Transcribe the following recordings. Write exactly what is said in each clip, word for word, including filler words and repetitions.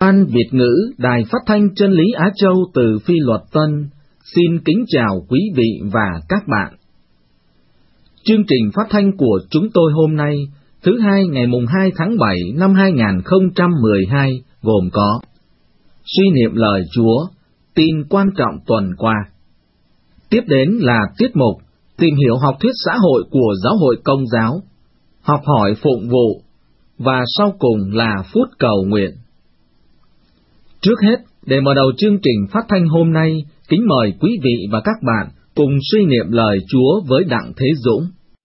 Ban Việt ngữ Đài Phát thanh Chân lý Á Châu từ Phi Luật Tân xin kính chào quý vị và các bạn. Chương trình phát thanh của chúng tôi hôm nay, thứ hai ngày mùng hai tháng bảy năm hai nghìn không trăm mười hai, gồm có suy niệm lời Chúa, tin quan trọng tuần qua. Tiếp đến là tiết mục tìm hiểu học thuyết xã hội của Giáo hội Công giáo, học hỏi phụng vụ, và sau cùng là phút cầu nguyện. Trước hết, để mở đầu chương trình phát thanh hôm nay, kính mời quý vị và các bạn cùng suy niệm lời Chúa với Đặng Thế Dũng.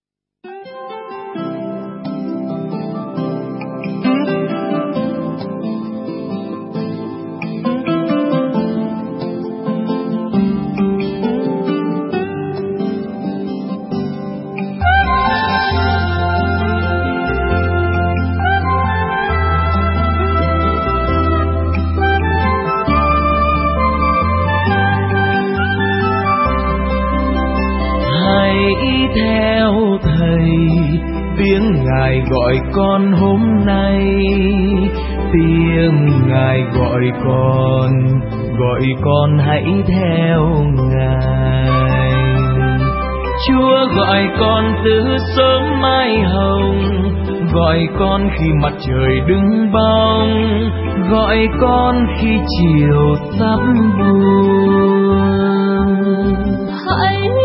Theo Thầy, tiếng Ngài gọi con hôm nay, tiếng Ngài gọi con, gọi con hãy theo Ngài. Chúa gọi con từ sớm mai hồng, gọi con khi mặt trời đứng bóng, gọi con khi chiều sắp buông. Hãy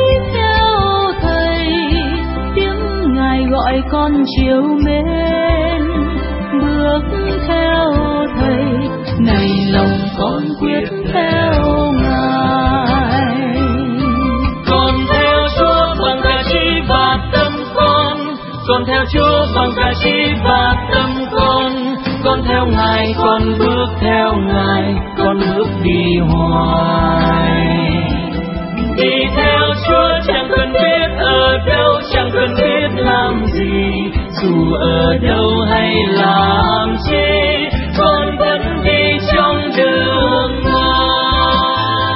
gọi con chiều mến, bước theo Thầy, này lòng con quyết theo Ngài. Con theo Chúa bằng cả trí và tâm con, con theo Chúa bằng cả trí và tâm con, con theo Ngài, con bước theo Ngài, con bước đi hoài. Đi theo Chúa chẳng cần biết ở đâu, chẳng cần biết làm gì, dù ở đâu hay làm chi, con vẫn đi trong đường Ngài.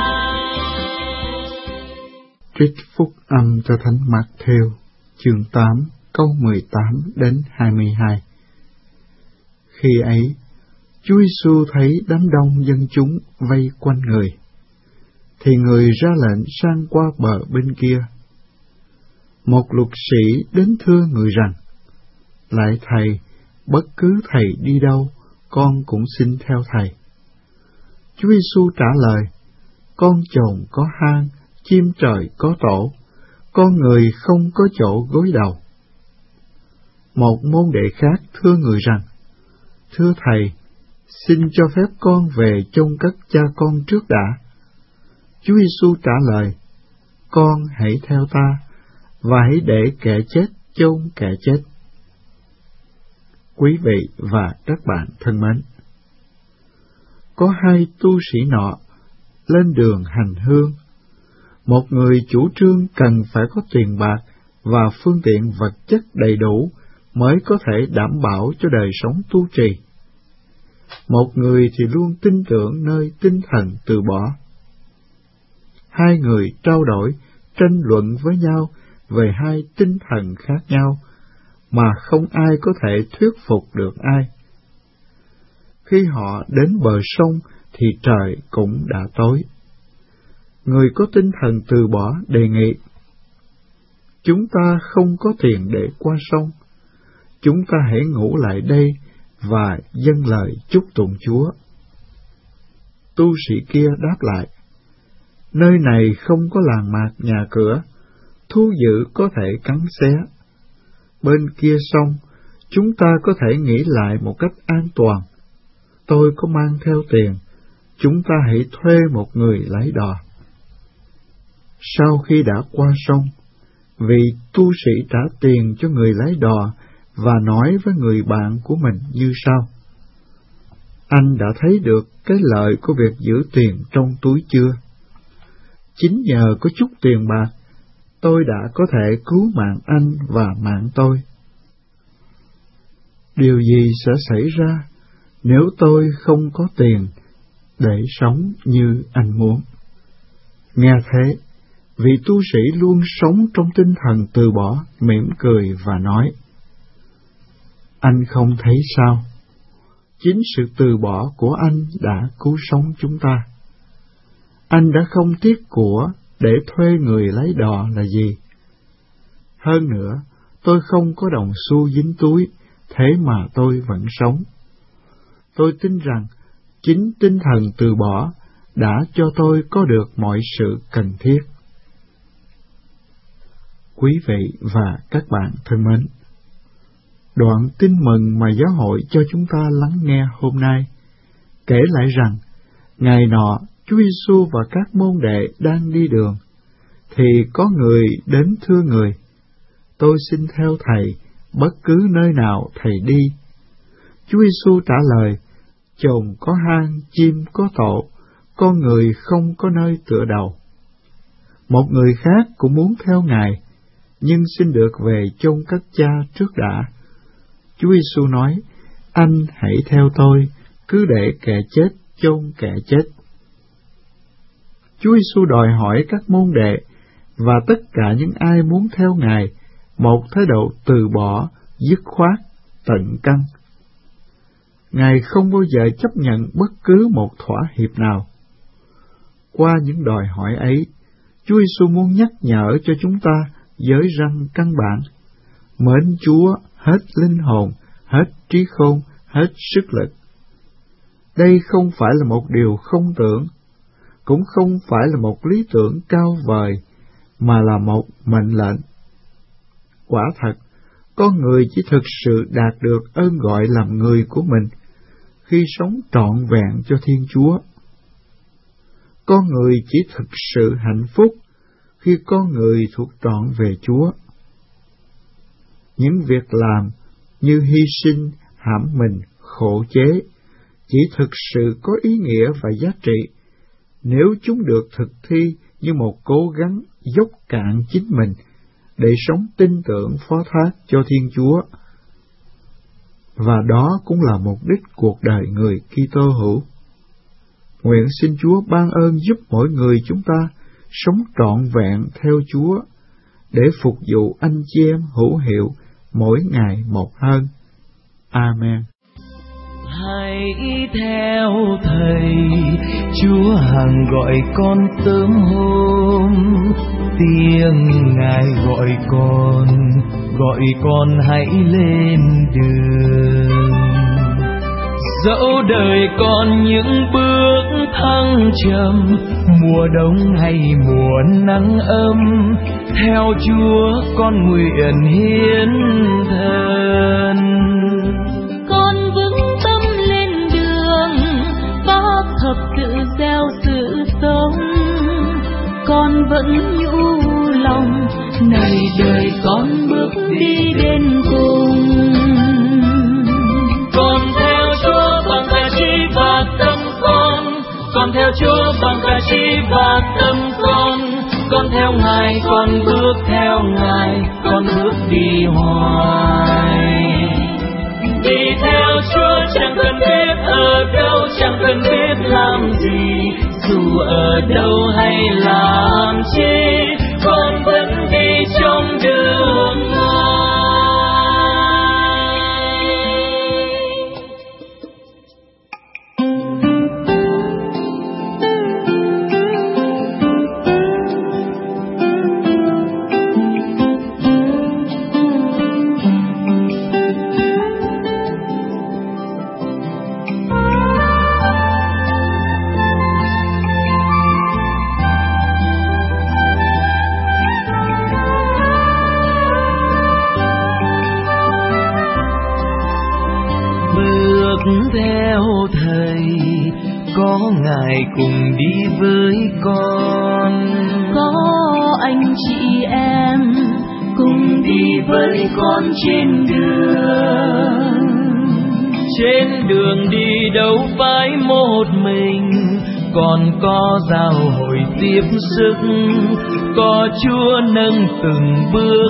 Trích phúc âm cho Thánh Mác-thêu, chương tám, câu mười tám đến hai mươi hai. Khi ấy, Chúa Giêsu thấy đám đông dân chúng vây quanh người, thì người ra lệnh sang qua bờ bên kia. Một luật sĩ đến thưa người rằng: Lạy Thầy, bất cứ Thầy đi đâu, con cũng xin theo Thầy. Chúa Giêsu trả lời: Con chồn có hang, chim trời có tổ, con người không có chỗ gối đầu. Một môn đệ khác thưa người rằng: Thưa Thầy, xin cho phép con về chôn cất cha con trước đã. Chúa Giêsu trả lời: Con hãy theo ta, và hãy để kẻ chết chôn kẻ chết. Quý vị và các bạn thân mến, có hai tu sĩ nọ lên đường hành hương. Một người chủ trương cần phải có tiền bạc và phương tiện vật chất đầy đủ mới có thể đảm bảo cho đời sống tu trì. Một người thì luôn tin tưởng nơi tinh thần từ bỏ. Hai người trao đổi, tranh luận với nhau về hai tinh thần khác nhau, mà không ai có thể thuyết phục được ai. Khi họ đến bờ sông thì trời cũng đã tối. Người có tinh thần từ bỏ đề nghị: Chúng ta không có tiền để qua sông, chúng ta hãy ngủ lại đây và dâng lời chúc tụng Chúa. Tu sĩ kia đáp lại: Nơi này không có làng mạc nhà cửa, thú dữ có thể cắn xé. Bên kia sông, chúng ta có thể nghỉ lại một cách an toàn. Tôi có mang theo tiền, chúng ta hãy thuê một người lái đò. Sau khi đã qua sông, vị tu sĩ trả tiền cho người lái đò và nói với người bạn của mình như sau: Anh đã thấy được cái lợi của việc giữ tiền trong túi chưa? Chính nhờ có chút tiền bạc, tôi đã có thể cứu mạng anh và mạng tôi. Điều gì sẽ xảy ra nếu tôi không có tiền để sống như anh muốn? Nghe thế, vị tu sĩ luôn sống trong tinh thần từ bỏ, mỉm cười và nói: Anh không thấy sao? chính sự từ bỏ của anh đã cứu sống chúng ta. Anh đã không tiếc của để thuê người lấy đò là gì. Hơn nữa, tôi không có đồng xu dính túi, thế mà tôi vẫn sống. Tôi tin rằng chính tinh thần từ bỏ đã cho tôi có được mọi sự cần thiết. Quý vị và các bạn thân mến, đoạn tin mừng mà giáo hội cho chúng ta lắng nghe hôm nay kể lại rằng ngày nọ Chúa Giêsu và các môn đệ đang đi đường, thì có người đến thưa người: tôi xin theo thầy bất cứ nơi nào thầy đi. Chúa Giêsu trả lời: chồn có hang, chim có tổ, con người không có nơi tựa đầu. Một người khác cũng muốn theo Ngài, nhưng xin được về chôn cất cha trước đã. Chúa Giêsu nói: anh hãy theo tôi, cứ để kẻ chết chôn kẻ chết. Chúa Giêsu đòi hỏi các môn đệ và tất cả những ai muốn theo Ngài một thái độ từ bỏ, dứt khoát, tận căn. Ngài không bao giờ chấp nhận bất cứ một thỏa hiệp nào. Qua những đòi hỏi ấy, Chúa Giêsu muốn nhắc nhở cho chúng ta giới răn căn bản: mến Chúa hết linh hồn, hết trí khôn, hết sức lực. Đây không phải là một điều không tưởng, cũng không phải là một lý tưởng cao vời, mà là một mệnh lệnh. Quả thật, con người chỉ thực sự đạt được ơn gọi làm người của mình khi sống trọn vẹn cho Thiên Chúa. Con người chỉ thực sự hạnh phúc khi con người thuộc trọn về Chúa. Những việc làm như hy sinh, hãm mình, khổ chế chỉ thực sự có ý nghĩa và giá trị nếu chúng được thực thi như một cố gắng dốc cạn chính mình để sống tin tưởng phó thác cho Thiên Chúa. Và đó cũng là mục đích cuộc đời người Kitô hữu. Nguyện xin Chúa ban ơn giúp mỗi người chúng ta sống trọn vẹn theo Chúa để phục vụ anh chị em hữu hiệu mỗi ngày một hơn. Amen. Hãy theo Thầy, Chúa hằng gọi con sớm hôm, tiếng Ngài gọi con, gọi con hãy lên đường. Dẫu đời còn những bước thăng trầm, mùa đông hay mùa nắng ấm, theo Chúa con nguyện hiến thân. Con vững tâm lên đường, pháp thập tự gieo sự sống. Con vẫn nhủ lòng, này đời con bước đi đến cùng. Con theo Chúa bằng cả trí và tâm con, con theo Chúa bằng cả trí và tâm con, con theo Ngài, con bước theo Ngài, con bước đi hoài. Đi theo Chúa chẳng cần biết ở đâu, chẳng cần biết làm gì, dù ở đâu hay làm chi, con vẫn đi trong đường Ngài. Theo Thầy, có Ngài cùng đi với con, có anh chị em cùng đi với con trên đường. Trên đường đi đâu phải một mình, còn có giao hội tiếp sức, có Chúa nâng từng bước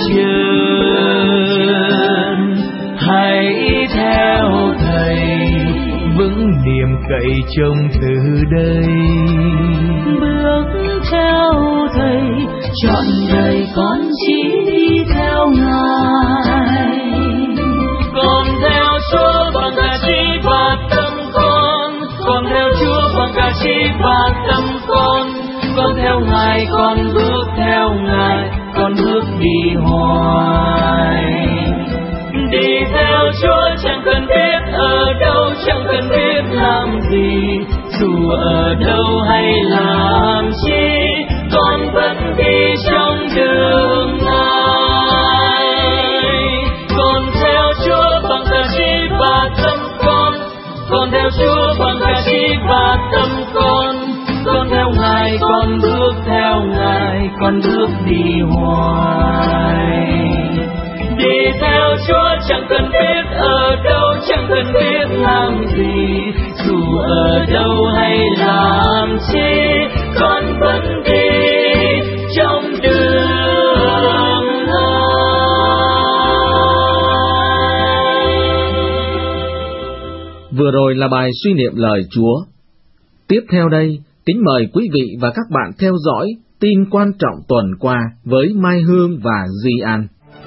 chân. Hãy theo Thầy, vững niềm cậy trông từ đây. Bước theo Thầy, trọn đời con chỉ đi theo Ngài. Con theo Chúa bằng cả trí và Ngài, con bước theo Ngài, con bước đi hoài. Đi theo Chúa chẳng cần biết ở đâu, chẳng cần biết làm gì, dù ở đâu hay làm chi, con vẫn đi trong đường Ngài. Con theo Chúa bằng cả trí và tâm con, con theo Chúa bằng cả trí và tâm con, con theo Ngài, con bước theo Ngài, con bước đi hoài. Đi theo Chúa chẳng cần biết ở đâu, chẳng cần biết làm gì, dù ở đâu hay làm chi, con vẫn đi trong đường Ngài. Vừa rồi là bài suy niệm lời Chúa. Tiếp theo đây, kính mời quý vị và các bạn theo dõi tin quan trọng tuần qua với Mai Hương và Di An.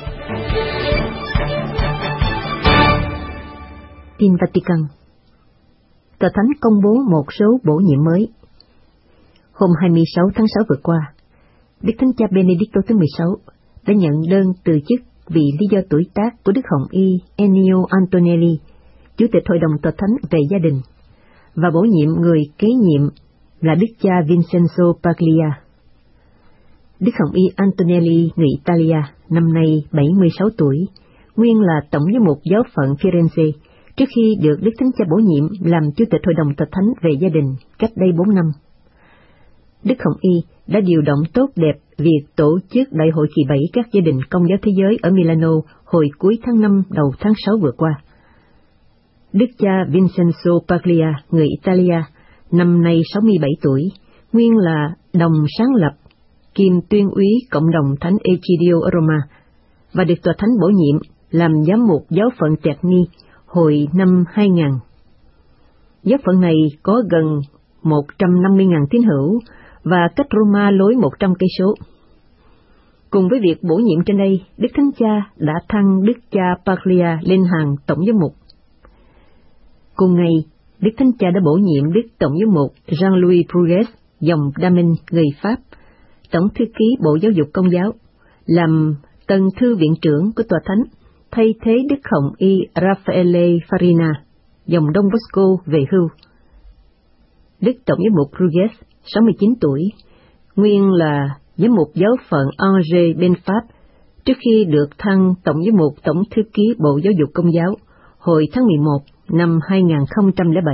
Tin Vatican. Tòa Thánh công bố một số bổ nhiệm mới. Hôm hai mươi sáu tháng sáu vừa qua, Đức Thánh Cha Benedicto thứ mười sáu đã nhận đơn từ chức vì lý do tuổi tác của Đức Hồng Y Ennio Antonelli, Chủ tịch Hội đồng Tòa Thánh về gia đình, và bổ nhiệm người kế nhiệm là Đức cha Vincenzo Paglia. Đức Hồng Y Antonelli, người Italia, năm nay bảy mươi sáu tuổi, nguyên là tổng giám mục giáo phận Firenze, trước khi được Đức Thánh Cha bổ nhiệm làm Chủ tịch Hội đồng Tòa Thánh về gia đình cách đây bốn năm. Đức Hồng Y đã điều động tốt đẹp việc tổ chức Đại hội kỳ bảy các gia đình Công giáo thế giới ở Milano hồi cuối tháng năm đầu tháng sáu vừa qua. Đức cha Vincenzo Paglia, người Italia, năm nay sáu mươi bảy tuổi, nguyên là đồng sáng lập kiêm tuyên úy cộng đồng Thánh Egidio ở Roma, và được Tòa Thánh bổ nhiệm làm giám mục giáo phận Terni hồi năm hai nghìn. Giáo phận này có gần một trăm năm mươi nghìn tín hữu và cách Roma lối một trăm cây số. Cùng với việc bổ nhiệm trên đây, Đức Thánh Cha đã thăng Đức cha Paglia lên hàng tổng giám mục. Cùng ngày, Đức Thánh Cha đã bổ nhiệm Đức Tổng giám mục Jean-Louis Brugues, dòng Damin, người Pháp, Tổng thư ký Bộ Giáo dục Công giáo, làm tân thư viện trưởng của Tòa Thánh, thay thế Đức Hồng Y Raffaele Farina, dòng Đông Bosco, về hưu. Đức Tổng giám mục Brugues, sáu mươi chín tuổi, nguyên là giám mục giáo phận Angers bên Pháp, trước khi được thăng Tổng giám mục Tổng thư ký Bộ Giáo dục Công giáo hồi tháng mười một năm hai nghìn không trăm lẻ bảy.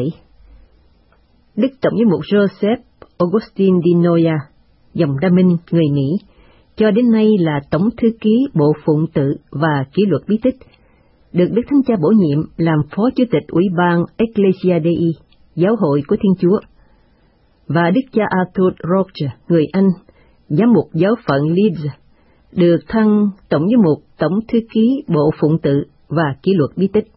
Đức Tổng giám mục Joseph Augustin Di Noia, dòng Đa Minh, người Mỹ, cho đến nay là Tổng thư ký Bộ Phụng tự và Kỷ luật bí tích, được Đức Thánh Cha bổ nhiệm làm Phó Chủ tịch Ủy ban Ecclesia Dei, Giáo hội của Thiên Chúa, và Đức cha Arthur Roche, người Anh, giám mục giáo phận Leeds, được thăng Tổng giám mục Tổng thư ký Bộ Phụng tự và Kỷ luật bí tích.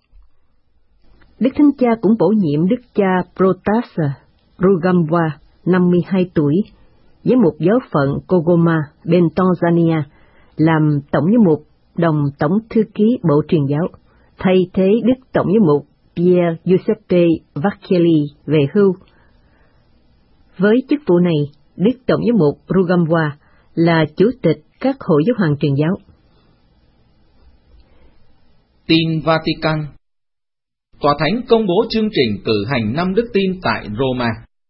Đức Thánh Cha cũng bổ nhiệm Đức cha Protas Rugambwa, năm mươi hai tuổi, giám mục giáo phận Kogoma bên Tanzania, làm tổng giám mục đồng tổng thư ký Bộ Truyền giáo, thay thế Đức Tổng giám mục Pier Giuseppe Vacchielli về hưu. Với chức vụ này, Đức Tổng giám mục Rugambwa là chủ tịch các hội giáo hoàng truyền giáo. Tin Vatican. Tòa Thánh công bố chương trình cử hành năm đức tin tại Roma.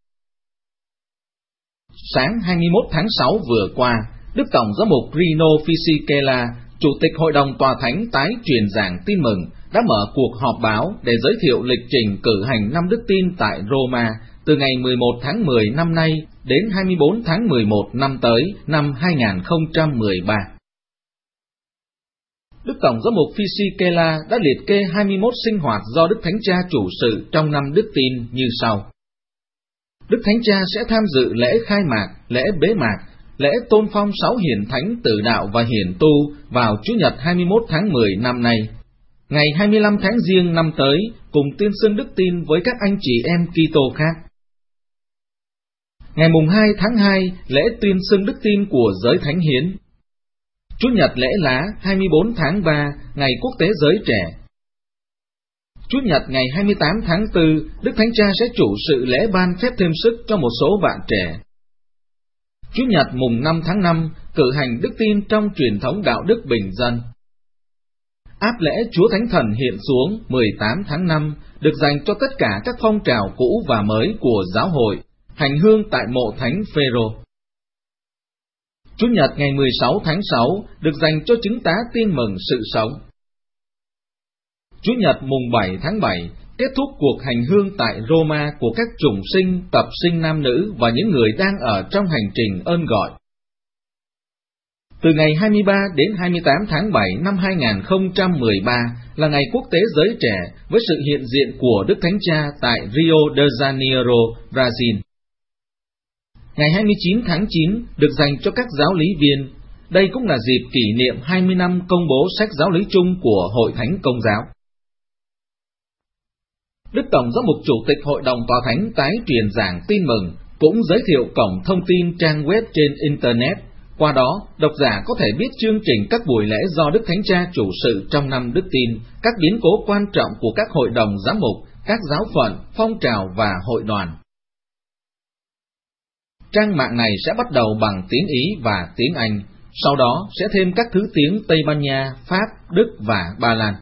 Sáng hai mươi mốt tháng sáu vừa qua, Đức Tổng giám mục Rino Fisichella, Chủ tịch Hội đồng Tòa Thánh tái truyền giảng tin mừng, đã mở cuộc họp báo để giới thiệu lịch trình cử hành năm đức tin tại Roma từ ngày mười một tháng mười năm nay đến hai mươi bốn tháng mười một năm tới năm hai nghìn không trăm mười ba. Đức Tổng giám mục Fisichella đã liệt kê hai mươi mốt sinh hoạt do Đức Thánh Cha chủ sự trong năm đức tin như sau. Đức Thánh Cha sẽ tham dự lễ khai mạc, lễ bế mạc, lễ tôn phong sáu hiền thánh tử đạo và hiền tu vào Chủ nhật hai mươi mốt tháng mười năm nay. Ngày hai mươi lăm tháng Giêng năm tới, cùng tuyên xưng đức tin với các anh chị em Kitô khác. Ngày mùng hai tháng hai, lễ tuyên xưng đức tin của giới thánh hiến. Chủ nhật lễ lá hai mươi bốn tháng ba, ngày quốc tế giới trẻ. Chủ nhật ngày hai mươi tám tháng tư, Đức Thánh Cha sẽ chủ sự lễ ban phép thêm sức cho một số bạn trẻ. Chủ nhật mùng năm tháng năm, cử hành đức tin trong truyền thống đạo đức bình dân. Áp lễ Chúa Thánh Thần hiện xuống mười tám tháng năm, được dành cho tất cả các phong trào cũ và mới của giáo hội, hành hương tại mộ Thánh Phêrô. Chủ nhật ngày mười sáu tháng sáu được dành cho chứng tá tin mừng sự sống. Chủ nhật mùng bảy tháng bảy kết thúc cuộc hành hương tại Roma của các chủng sinh, tập sinh nam nữ và những người đang ở trong hành trình ơn gọi. Từ ngày hai mươi ba đến hai mươi tám tháng bảy năm hai nghìn không trăm mười ba là ngày quốc tế giới trẻ với sự hiện diện của Đức Thánh Cha tại Rio de Janeiro, Brazil. Ngày hai mươi chín tháng chín được dành cho các giáo lý viên. Đây cũng là dịp kỷ niệm hai mươi năm công bố sách giáo lý chung của Hội Thánh Công giáo. Đức Tổng Giám mục Chủ tịch Hội đồng Tòa Thánh tái truyền giảng tin mừng, cũng giới thiệu cổng thông tin trang web trên Internet. Qua đó, độc giả có thể biết chương trình các buổi lễ do Đức Thánh Cha chủ sự trong năm đức tin, các biến cố quan trọng của các hội đồng giám mục, các giáo phận, phong trào và hội đoàn. Trang mạng này sẽ bắt đầu bằng tiếng Ý và tiếng Anh, sau đó sẽ thêm các thứ tiếng Tây Ban Nha, Pháp, Đức và Ba Lan.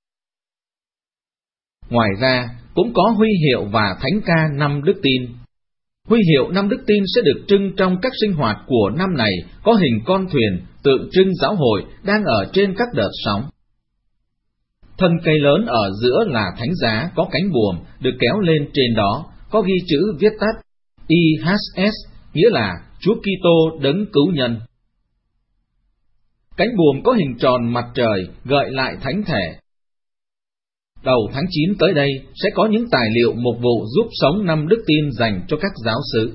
Ngoài ra, cũng có huy hiệu và thánh ca năm đức tin. Huy hiệu năm đức tin sẽ được trưng trong các sinh hoạt của năm này, có hình con thuyền tượng trưng giáo hội đang ở trên các đợt sóng. Thân cây lớn ở giữa là thánh giá có cánh buồm được kéo lên, trên đó có ghi chữ viết tắt I H S, nghĩa là Chúa Kitô đấng cứu nhân. Cánh buồm có hình tròn mặt trời gợi lại thánh thể. Đầu tháng chín tới đây sẽ có những tài liệu mục vụ giúp sống năm đức tin dành cho các giáo xứ.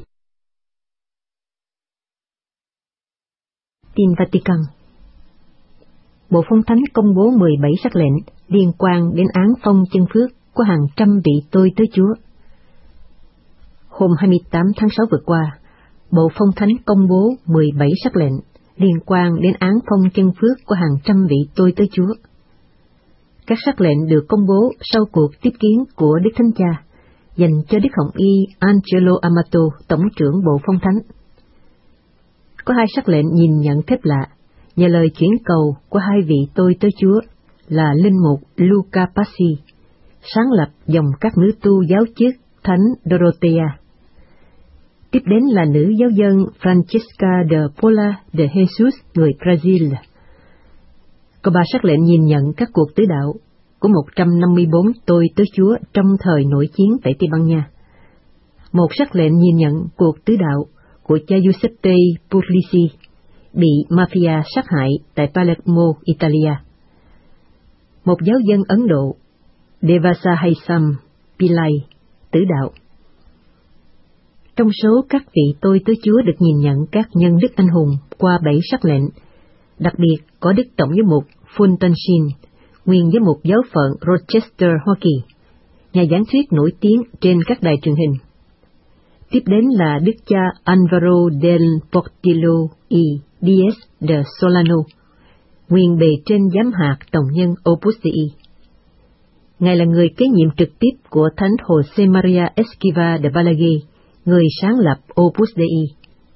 Tin Vatican. Bộ Phong Thánh công bố mười bảy sắc lệnh liên quan đến án phong chân phước của hàng trăm vị tôi tớ Chúa. Hôm hai mươi tám tháng sáu vừa qua, Bộ Phong Thánh công bố mười bảy sắc lệnh liên quan đến án phong chân phước của hàng trăm vị tôi tớ Chúa. Các sắc lệnh được công bố sau cuộc tiếp kiến của Đức Thánh Cha dành cho Đức Hồng Y Angelo Amato, Tổng trưởng Bộ Phong Thánh. Có hai sắc lệnh nhìn nhận phép lạ nhờ lời chuyển cầu của hai vị tôi tớ Chúa là linh mục Luca Passi, sáng lập dòng các nữ tu giáo chức Thánh Dorothea. Tiếp đến là nữ giáo dân Francesca de Paula de Jesus, người Brazil. Có ba sắc lệnh nhìn nhận các cuộc tứ đạo của một trăm năm mươi bốn tôi tớ Chúa trong thời nội chiến tại Tây Ban Nha. Một sắc lệnh nhìn nhận cuộc tứ đạo của cha Giuseppe Puglisi, bị mafia sát hại tại Palermo, Italia. Một giáo dân Ấn Độ, Devasa Haisam Pillai, tử đạo. Trong số các vị tôi tớ Chúa được nhìn nhận các nhân đức anh hùng qua bảy sắc lệnh, đặc biệt có Đức Tổng giám mục Fulton Sheen, nguyên giám mục giáo phận Rochester, Hoa Kỳ, nhà giảng thuyết nổi tiếng trên các đài truyền hình. Tiếp đến là Đức cha Alvaro del Portillo y Diaz de Solano, nguyên bề trên giám hạt tổng nhân Opus Dei. Ngài là người kế nhiệm trực tiếp của Thánh Jose Maria Esquiva de Balaguer, người sáng lập Opus Dei.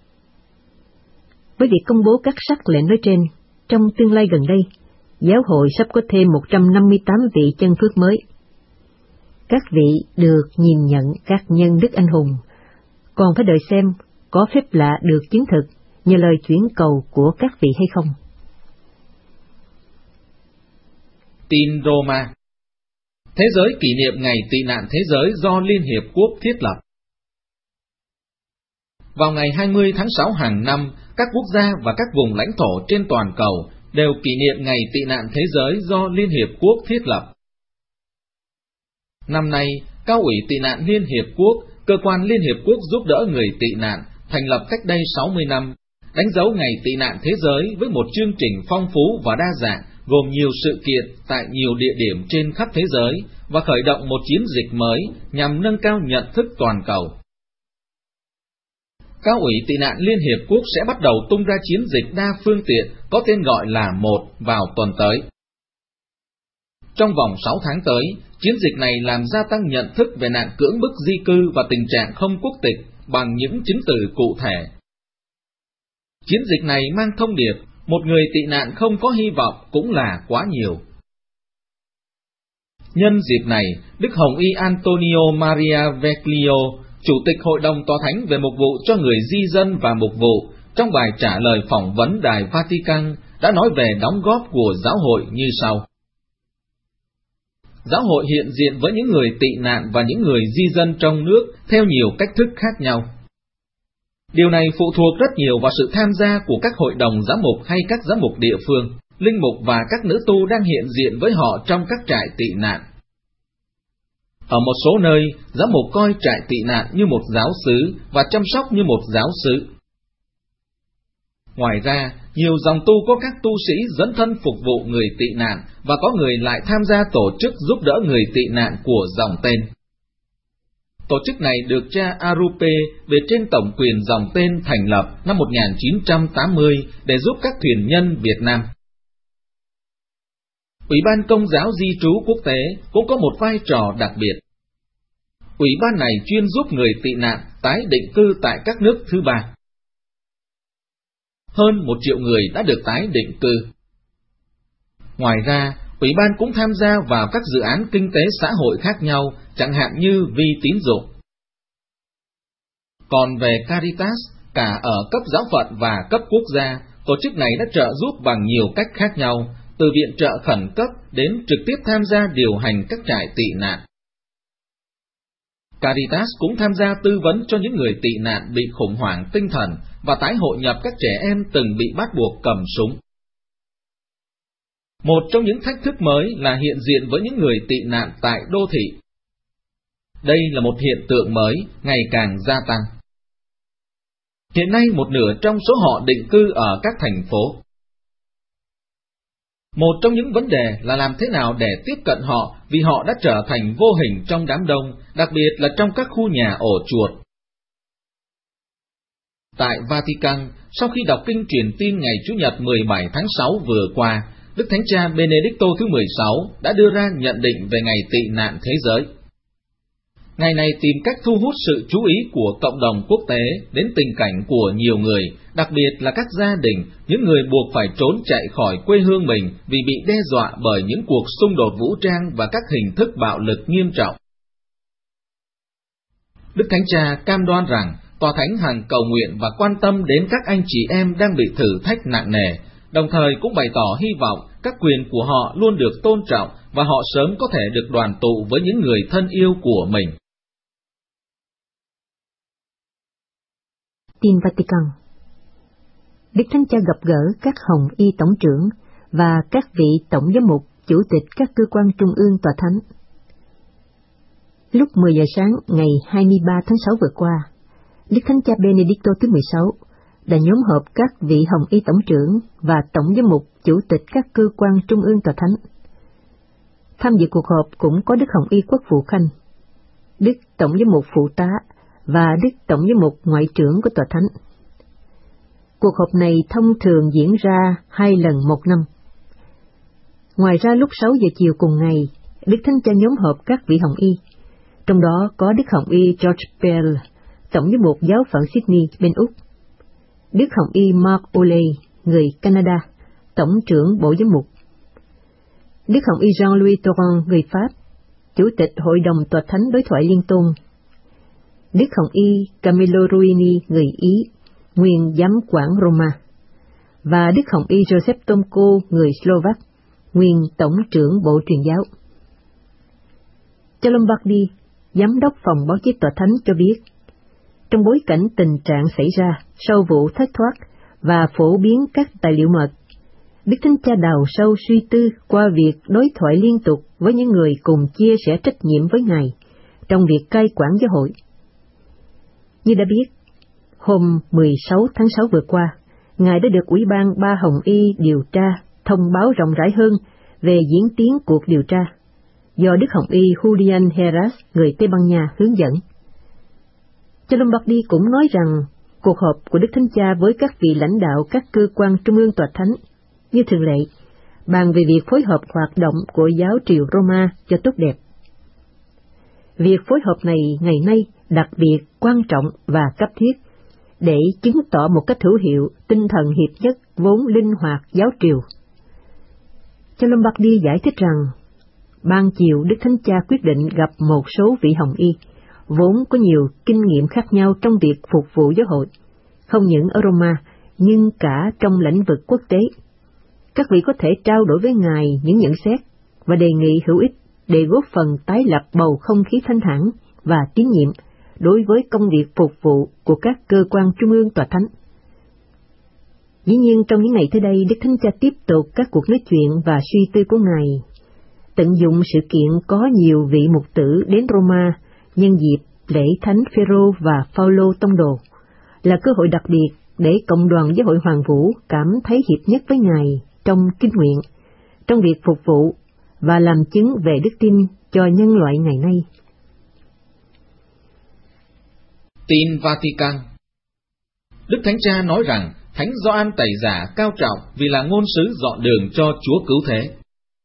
Với việc công bố các sắc lệnh nói trên, trong tương lai gần đây, giáo hội sắp có thêm một trăm năm mươi tám vị chân phước mới. Các vị được nhìn nhận các nhân đức anh hùng, còn phải đợi xem có phép lạ được chứng thực nhờ lời chuyển cầu của các vị hay không. Tin Roma. Thế giới kỷ niệm Ngày Tị nạn Thế giới do Liên Hiệp Quốc thiết lập. Vào ngày hai mươi tháng sáu hàng năm, các quốc gia và các vùng lãnh thổ trên toàn cầu đều kỷ niệm Ngày Tị nạn Thế giới do Liên Hiệp Quốc thiết lập. Năm nay, Cao ủy Tị nạn Liên Hiệp Quốc, cơ quan Liên Hiệp Quốc giúp đỡ người tị nạn, thành lập cách đây sáu mươi năm, đánh dấu Ngày Tị nạn Thế giới với một chương trình phong phú và đa dạng, gồm nhiều sự kiện tại nhiều địa điểm trên khắp thế giới, và khởi động một chiến dịch mới nhằm nâng cao nhận thức toàn cầu. Cao ủy Tị nạn Liên Hiệp Quốc sẽ bắt đầu tung ra chiến dịch đa phương tiện có tên gọi là một vào tuần tới. Trong vòng sáu tháng tới, chiến dịch này làm gia tăng nhận thức về nạn cưỡng bức di cư và tình trạng không quốc tịch bằng những chứng từ cụ thể. Chiến dịch này mang thông điệp, một người tị nạn không có hy vọng cũng là quá nhiều. Nhân dịp này, Đức Hồng Y Antonio Maria Veglio, Chủ tịch Hội đồng Tòa Thánh về Mục vụ cho người di dân và mục vụ, trong bài trả lời phỏng vấn Đài Vatican đã nói về đóng góp của giáo hội như sau. Giáo hội hiện diện với những người tị nạn và những người di dân trong nước theo nhiều cách thức khác nhau. Điều này phụ thuộc rất nhiều vào sự tham gia của các hội đồng giám mục hay các giám mục địa phương, linh mục và các nữ tu đang hiện diện với họ trong các trại tị nạn. Ở một số nơi, giám mục coi trại tị nạn như một giáo xứ và chăm sóc như một giáo xứ. Ngoài ra, nhiều dòng tu có các tu sĩ dấn thân phục vụ người tị nạn và có người lại tham gia tổ chức giúp đỡ người tị nạn của dòng tên. Tổ chức này được cha Arupe về trên tổng quyền dòng tên thành lập năm một nghìn chín trăm tám mươi để giúp các thuyền nhân Việt Nam. Ủy ban Công giáo Di trú Quốc tế cũng có một vai trò đặc biệt. Ủy ban này chuyên giúp người tị nạn tái định cư tại các nước thứ ba. Hơn một triệu người đã được tái định cư. Ngoài ra, Ủy ban cũng tham gia vào các dự án kinh tế xã hội khác nhau, chẳng hạn như vi tín dụng. Còn về Caritas, cả ở cấp giáo phận và cấp quốc gia, tổ chức này đã trợ giúp bằng nhiều cách khác nhau, từ viện trợ khẩn cấp đến trực tiếp tham gia điều hành các trại tị nạn. Caritas cũng tham gia tư vấn cho những người tị nạn bị khủng hoảng tinh thần và tái hội nhập các trẻ em từng bị bắt buộc cầm súng. Một trong những thách thức mới là hiện diện với những người tị nạn tại đô thị. Đây là một hiện tượng mới, ngày càng gia tăng. Hiện nay một nửa trong số họ định cư ở các thành phố. Một trong những vấn đề là làm thế nào để tiếp cận họ vì họ đã trở thành vô hình trong đám đông, đặc biệt là trong các khu nhà ổ chuột. Tại Vatican, sau khi đọc kinh truyền tin ngày Chủ nhật mười bảy tháng sáu vừa qua, Đức Thánh Cha Benedicto thứ mười sáu đã đưa ra nhận định về ngày tị nạn thế giới. Ngày này tìm cách thu hút sự chú ý của cộng đồng quốc tế đến tình cảnh của nhiều người, đặc biệt là các gia đình, những người buộc phải trốn chạy khỏi quê hương mình vì bị đe dọa bởi những cuộc xung đột vũ trang và các hình thức bạo lực nghiêm trọng. Đức Thánh Cha cam đoan rằng Tòa Thánh hằng cầu nguyện và quan tâm đến các anh chị em đang bị thử thách nặng nề, đồng thời cũng bày tỏ hy vọng các quyền của họ luôn được tôn trọng và họ sớm có thể được đoàn tụ với những người thân yêu của mình. Tin Vatican. Đức Thánh Cha gặp gỡ các Hồng Y Tổng trưởng và các vị Tổng giám mục, chủ tịch các cơ quan trung ương Tòa Thánh. Lúc mười giờ sáng ngày hai mươi ba tháng sáu vừa qua, Đức Thánh Cha Benedicto thứ mười sáu đã nhóm họp các vị Hồng Y Tổng trưởng và Tổng giám mục, chủ tịch các cơ quan trung ương Tòa Thánh. Tham dự cuộc họp cũng có Đức Hồng Y Quốc vụ Khanh, Đức Tổng giám mục phụ tá và Đức Tổng giám mục ngoại trưởng của Tòa Thánh. Cuộc họp này thông thường diễn ra hai lần một năm. Ngoài ra lúc sáu giờ chiều cùng ngày, Đức Thánh Cha nhóm họp các vị Hồng Y, trong đó có Đức Hồng Y George Pell, Tổng giám mục giáo phận Sydney bên Úc, Đức Hồng Y Mark Oley, người Canada, Tổng trưởng Bộ Giám mục, Đức Hồng Y Jean-Louis Torrent, người Pháp, Chủ tịch Hội đồng Tòa Thánh Đối thoại Liên tôn, Đức Hồng Y Camillo Ruini, người Ý, nguyên giám quản Roma, và Đức Hồng Y Joseph Tomko, người Slovak, nguyên Tổng trưởng Bộ Truyền giáo. Cha Lombardi, Giám đốc phòng báo chí Tòa Thánh cho biết, trong bối cảnh tình trạng xảy ra sau vụ thất thoát và phổ biến các tài liệu mật, Đức Thánh Cha đào sâu suy tư qua việc đối thoại liên tục với những người cùng chia sẻ trách nhiệm với Ngài trong việc cai quản giáo hội. Như đã biết, hôm mười sáu tháng sáu vừa qua, Ngài đã được Ủy ban Ba Hồng Y điều tra thông báo rộng rãi hơn về diễn tiến cuộc điều tra, do Đức Hồng Y Julian Heras, người Tây Ban Nha, hướng dẫn. Cha Lombardi cũng nói rằng cuộc họp của Đức Thánh Cha với các vị lãnh đạo các cơ quan trung ương Tòa Thánh, như thường lệ, bàn về việc phối hợp hoạt động của giáo triều Roma cho tốt đẹp. Việc phối hợp này ngày nay đặc biệt quan trọng và cấp thiết để chứng tỏ một cách hữu hiệu tinh thần hiệp nhất vốn linh hoạt giáo triều. Cho Lombardy giải thích rằng, ban chiều Đức Thánh Cha quyết định gặp một số vị hồng y, vốn có nhiều kinh nghiệm khác nhau trong việc phục vụ giáo hội, không những ở Roma, nhưng cả trong lĩnh vực quốc tế. Các vị có thể trao đổi với Ngài những nhận xét và đề nghị hữu ích để góp phần tái lập bầu không khí thanh thản và tín nhiệm đối với công việc phục vụ của các cơ quan trung ương tòa thánh. Dĩ nhiên, trong những ngày tới đây, Đức Thánh Cha tiếp tục các cuộc nói chuyện và suy tư của Ngài, tận dụng sự kiện có nhiều vị mục tử đến Roma nhân dịp lễ Thánh Phêrô và Phaolô tông đồ, là cơ hội đặc biệt để cộng đoàn giáo hội Hoàng Vũ cảm thấy hiệp nhất với Ngài trong kinh nguyện, trong việc phục vụ và làm chứng về đức tin cho nhân loại ngày nay. Tin Vatican. Đức Thánh Cha nói rằng Thánh Gioan Tẩy Giả cao trọng vì là ngôn sứ dọn đường cho Chúa cứu thế.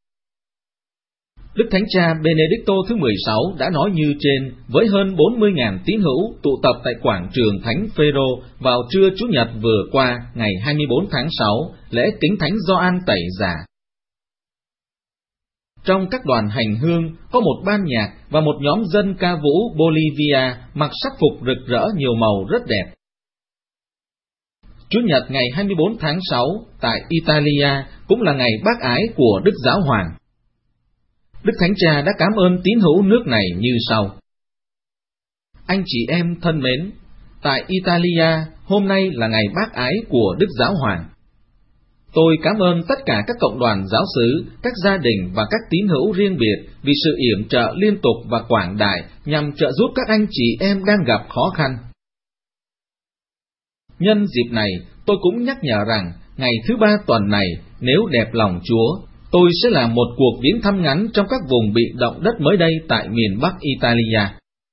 Đức Thánh Cha Benedicto thứ mười sáu đã nói như trên với hơn bốn mươi nghìn tín hữu tụ tập tại quảng trường Thánh Phêrô vào trưa Chủ nhật vừa qua ngày hai mươi bốn tháng sáu, lễ kính Thánh Gioan Tẩy Giả. Trong các đoàn hành hương có một ban nhạc và một nhóm dân ca vũ Bolivia mặc sắc phục rực rỡ nhiều màu rất đẹp. Chủ nhật ngày hai mươi bốn tháng sáu tại Italia cũng là ngày bác ái của Đức Giáo Hoàng. Đức Thánh Cha đã cảm ơn tín hữu nước này như sau. Anh chị em thân mến, tại Italia hôm nay là ngày bác ái của Đức Giáo Hoàng. Tôi cảm ơn tất cả các cộng đoàn giáo xứ, các gia đình và các tín hữu riêng biệt vì sự yểm trợ liên tục và quảng đại nhằm trợ giúp các anh chị em đang gặp khó khăn. Nhân dịp này, tôi cũng nhắc nhở rằng, ngày thứ ba tuần này, nếu đẹp lòng Chúa, tôi sẽ làm một cuộc viếng thăm ngắn trong các vùng bị động đất mới đây tại miền Bắc Italia.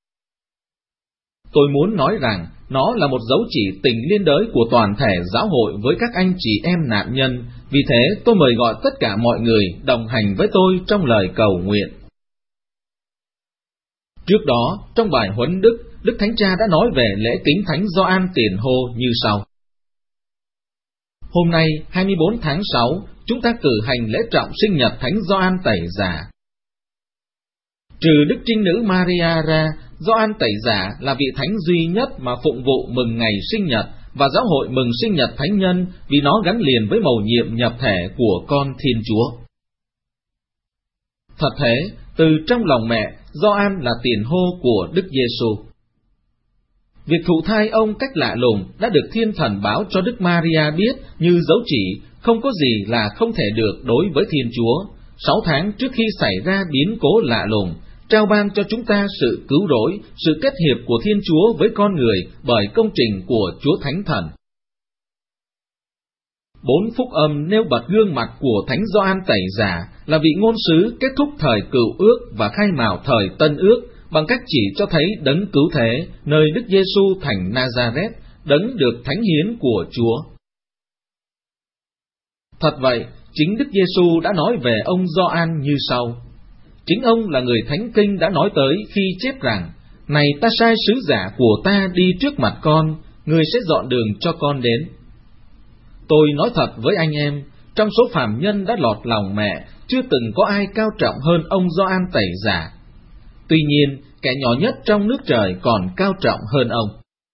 Tôi muốn nói rằng, nó là một dấu chỉ tình liên đới của toàn thể giáo hội với các anh chị em nạn nhân, vì thế tôi mời gọi tất cả mọi người đồng hành với tôi trong lời cầu nguyện. Trước đó, trong bài huấn đức, Đức Thánh Cha đã nói về lễ kính Thánh Gioan Tiền Hô như sau. Hôm nay, hai mươi bốn tháng sáu, chúng ta cử hành lễ trọng sinh nhật Thánh Gioan Tẩy Giả. Trừ Đức Trinh Nữ Maria ra, Gioan Tẩy Giả là vị thánh duy nhất mà phụng vụ mừng ngày sinh nhật và giáo hội mừng sinh nhật thánh nhân vì nó gắn liền với mầu nhiệm nhập thể của con Thiên Chúa. Thật thế, từ trong lòng mẹ, Gioan là tiền hô của Đức Giêsu. Việc thụ thai ông cách lạ lùng đã được Thiên Thần báo cho Đức Maria biết như dấu chỉ không có gì là không thể được đối với Thiên Chúa. Sáu tháng trước khi xảy ra biến cố lạ lùng, trao ban cho chúng ta sự cứu rỗi, sự kết hiệp của Thiên Chúa với con người bởi công trình của Chúa Thánh Thần. Bốn phúc âm nêu bật gương mặt của Thánh Gioan Tẩy Giả là vị ngôn sứ kết thúc thời Cựu Ước và khai mào thời Tân Ước bằng cách chỉ cho thấy đấng cứu thế nơi Đức Giêsu thành Nazareth, đấng được thánh hiến của Chúa. Thật vậy, chính Đức Giêsu đã nói về ông Gioan như sau. Chính ông là người Thánh Kinh đã nói tới khi chép rằng, này ta sai sứ giả của ta đi trước mặt con, người sẽ dọn đường cho con đến. Tôi nói thật với anh em, trong số phàm nhân đã lọt lòng mẹ, chưa từng có ai cao trọng hơn ông Gioan Tẩy Giả. Tuy nhiên, kẻ nhỏ nhất trong nước trời còn cao trọng hơn ông.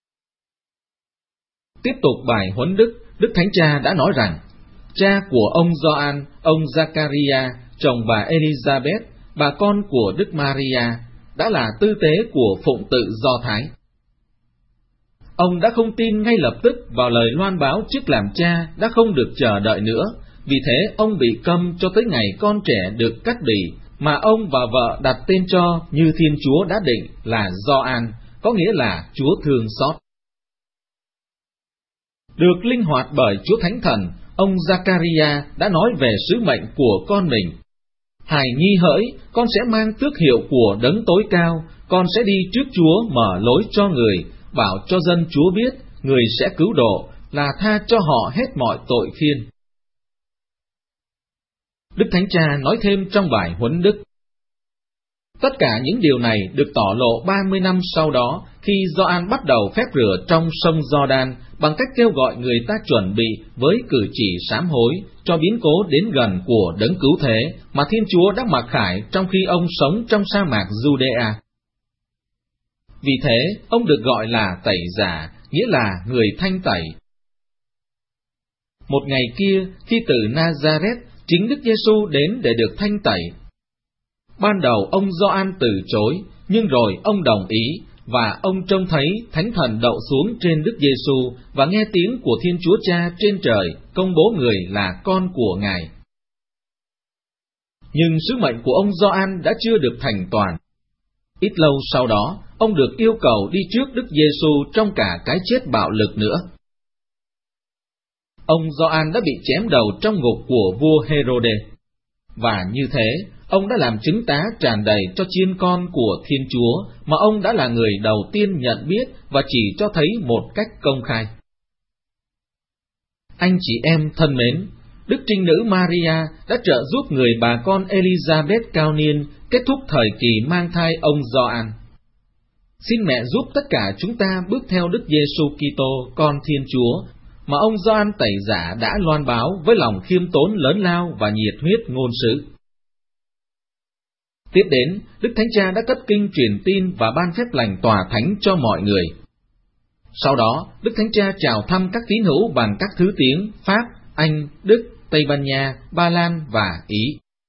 Tiếp tục bài huấn đức, Đức Thánh Cha đã nói rằng, cha của ông Gioan, ông Zachariah, chồng bà Elizabeth, bà con của Đức Maria, đã là tư tế của phụng tự Do Thái. Ông đã không tin ngay lập tức vào lời loan báo trước làm cha đã không được chờ đợi nữa, vì thế ông bị câm cho tới ngày con trẻ được cắt bì, mà ông và vợ đặt tên cho như Thiên Chúa đã định là Gioan, có nghĩa là Chúa thương xót. Được linh hoạt bởi Chúa Thánh Thần, ông Zachariah đã nói về sứ mệnh của con mình. Hài nhi hỡi, con sẽ mang tước hiệu của đấng tối cao, con sẽ đi trước Chúa mở lối cho người, bảo cho dân Chúa biết, người sẽ cứu độ, là tha cho họ hết mọi tội khiên. Đức Thánh Cha nói thêm trong bài huấn đức, Tất cả những điều này được tỏ lộ ba mươi năm sau đó, khi Gioan bắt đầu phép rửa trong sông Giođan bằng cách kêu gọi người ta chuẩn bị với cử chỉ sám hối cho biến cố đến gần của đấng cứu thế mà Thiên Chúa đã mặc khải trong khi ông sống trong sa mạc Giu-đê-a. Vì thế, ông được gọi là tẩy giả, nghĩa là người thanh tẩy. Một ngày kia, khi từ Nazareth, chính Đức Giêsu đến để được thanh tẩy. Ban đầu ông Gioan từ chối, nhưng rồi ông đồng ý, và ông trông thấy Thánh Thần đậu xuống trên Đức Giêsu và nghe tiếng của Thiên Chúa Cha trên trời công bố người là con của Ngài. Nhưng sứ mệnh của ông Gioan đã chưa được thành toàn. Ít lâu sau đó, ông được yêu cầu đi trước Đức Giêsu trong cả cái chết bạo lực nữa. Ông Gioan đã bị chém đầu trong ngục của vua Hê-rô-đê, và như thế, ông đã làm chứng tá tràn đầy cho chiên con của Thiên Chúa mà ông đã là người đầu tiên nhận biết và chỉ cho thấy một cách công khai. Anh chị em thân mến, Đức Trinh Nữ Maria đã trợ giúp người bà con Elizabeth cao niên kết thúc thời kỳ mang thai ông Gioan. Xin mẹ giúp tất cả chúng ta bước theo Đức Giêsu Kitô, con Thiên Chúa, mà ông Gioan tẩy giả đã loan báo với lòng khiêm tốn lớn lao và nhiệt huyết ngôn sứ. Tiếp đến, Đức Thánh Cha đã cất kinh truyền tin và ban phép lành tòa thánh cho mọi người. Sau đó, Đức Thánh Cha chào thăm các tín hữu bằng các thứ tiếng Pháp, Anh, Đức, Tây Ban Nha, Ba Lan và Ý.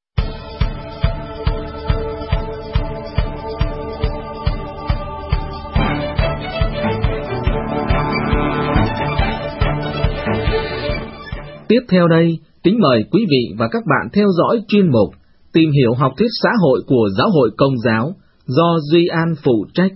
Tiếp theo đây, kính mời quý vị và các bạn theo dõi chuyên mục Tìm hiểu học thuyết xã hội của Giáo hội Công giáo do Duy An phụ trách.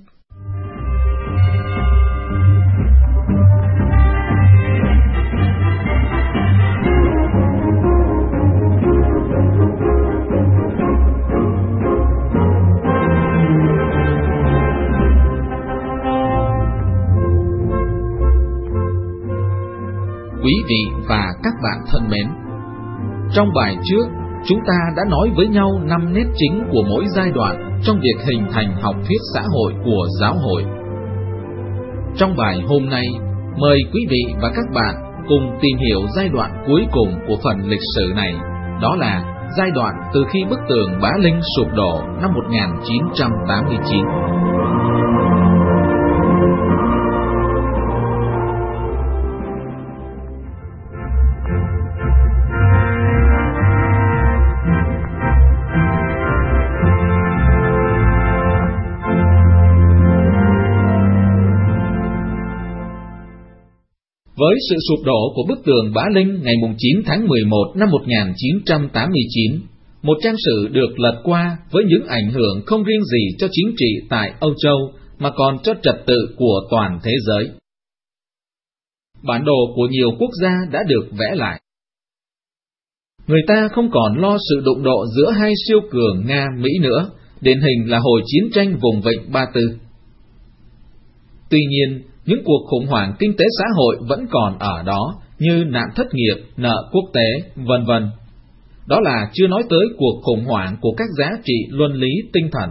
Quý vị và các bạn thân mến, trong bài trước, chúng ta đã nói với nhau năm nét chính của mỗi giai đoạn trong việc hình thành học thuyết xã hội của giáo hội. Trong bài hôm nay, mời quý vị và các bạn cùng tìm hiểu giai đoạn cuối cùng của phần lịch sử này, đó là giai đoạn từ khi bức tường Bá Linh sụp đổ năm một nghìn chín trăm tám mươi chín. Với sự sụp đổ của bức tường Bá Linh ngày chín tháng mười một năm một nghìn chín trăm tám mươi chín, một trang sử được lật qua với những ảnh hưởng không riêng gì cho chính trị tại Âu Châu, mà còn cho trật tự của toàn thế giới. Bản đồ của nhiều quốc gia đã được vẽ lại. Người ta không còn lo sự đụng độ giữa hai siêu cường Nga-Mỹ nữa, điển hình là hồi chiến tranh vùng vịnh Ba Tư. Tuy nhiên, những cuộc khủng hoảng kinh tế xã hội vẫn còn ở đó, như nạn thất nghiệp, nợ quốc tế, vân vân. Đó là chưa nói tới cuộc khủng hoảng của các giá trị luân lý tinh thần.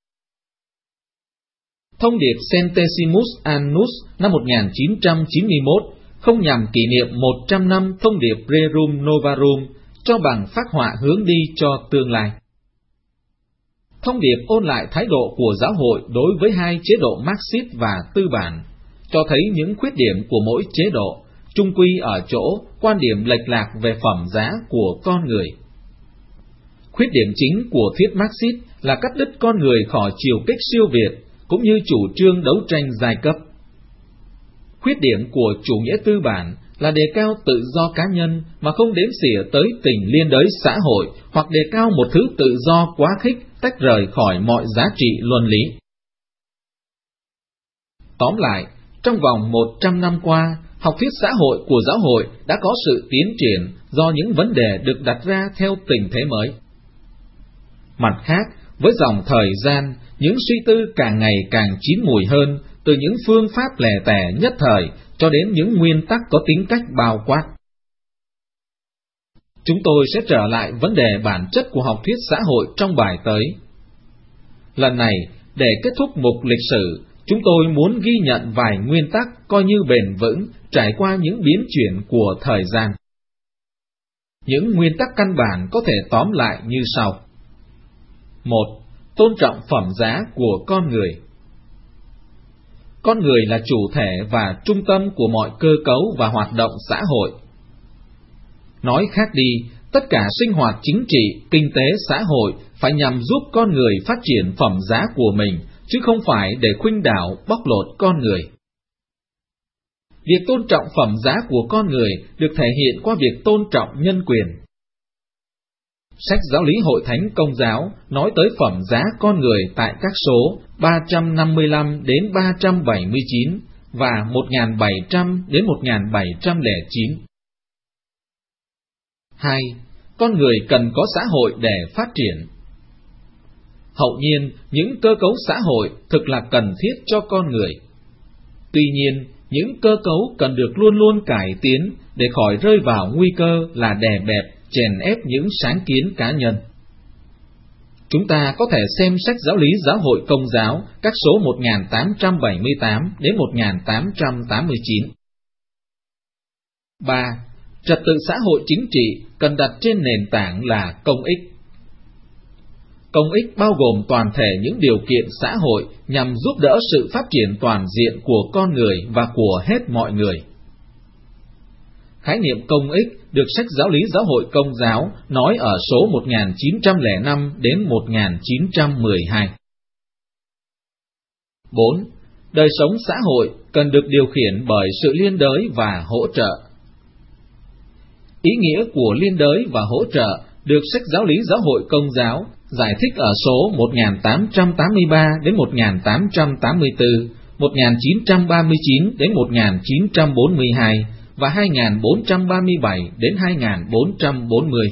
Thông điệp Centesimus Annus năm một nghìn chín trăm chín mươi mốt không nhằm kỷ niệm một trăm năm thông điệp Rerum Novarum, cho bằng phác họa hướng đi cho tương lai. Thông điệp ôn lại thái độ của giáo hội đối với hai chế độ Marxist và tư bản, cho thấy những khuyết điểm của mỗi chế độ, chung quy ở chỗ quan điểm lệch lạc về phẩm giá của con người. Khuyết điểm chính của thuyết Marxist là cắt đứt con người khỏi chiều kích siêu việt, cũng như chủ trương đấu tranh giai cấp. Khuyết điểm của chủ nghĩa tư bản là đề cao tự do cá nhân mà không đếm xỉa tới tình liên đới xã hội, hoặc đề cao một thứ tự do quá khích tách rời khỏi mọi giá trị luân lý. Tóm lại, trong vòng một trăm năm qua, học thuyết xã hội của giáo hội đã có sự tiến triển do những vấn đề được đặt ra theo tình thế mới. Mặt khác, với dòng thời gian, những suy tư càng ngày càng chín mùi hơn, từ những phương pháp lẻ tẻ nhất thời cho đến những nguyên tắc có tính cách bao quát. Chúng tôi sẽ trở lại vấn đề bản chất của học thuyết xã hội trong bài tới. Lần này, để kết thúc mục lịch sử, chúng tôi muốn ghi nhận vài nguyên tắc coi như bền vững trải qua những biến chuyển của thời gian. Những nguyên tắc căn bản có thể tóm lại như sau. Một. Tôn trọng phẩm giá của con người. Con người là chủ thể và trung tâm của mọi cơ cấu và hoạt động xã hội. Nói khác đi, tất cả sinh hoạt chính trị, kinh tế, xã hội phải nhằm giúp con người phát triển phẩm giá của mình, chứ không phải để khuynh đảo, bóc lột con người. Việc tôn trọng phẩm giá của con người được thể hiện qua việc tôn trọng nhân quyền. Sách Giáo lý Hội Thánh Công giáo nói tới phẩm giá con người tại các số ba trăm năm mươi lăm đến ba trăm bảy mươi chín và một nghìn bảy trăm đến một nghìn bảy trăm lẻ chín. Hai. Con người cần có xã hội để phát triển. Hậu nhiên, những cơ cấu xã hội thực là cần thiết cho con người. Tuy nhiên, những cơ cấu cần được luôn luôn cải tiến để khỏi rơi vào nguy cơ là đè bẹp, chèn ép những sáng kiến cá nhân. Chúng ta có thể xem sách Giáo lý Giáo hội Công giáo các số một nghìn tám trăm bảy mươi tám đến một nghìn tám trăm tám mươi chín. Ba. Trật tự xã hội chính trị cần đặt trên nền tảng là công ích. Công ích bao gồm toàn thể những điều kiện xã hội nhằm giúp đỡ sự phát triển toàn diện của con người và của hết mọi người. Khái niệm công ích được sách Giáo lý Giáo hội Công giáo nói ở số một nghìn chín trăm lẻ năm đến một nghìn chín trăm mười hai. Bốn. Đời sống xã hội cần được điều khiển bởi sự liên đới và hỗ trợ. Ý nghĩa của liên đới và hỗ trợ được sách Giáo lý Giáo hội Công giáo giải thích ở số một nghìn tám trăm tám mươi ba đến một nghìn tám trăm tám mươi tư, một nghìn chín trăm ba mươi chín đến một nghìn chín trăm bốn mươi hai và hai nghìn bốn trăm ba mươi bảy đến hai nghìn bốn trăm bốn mươi.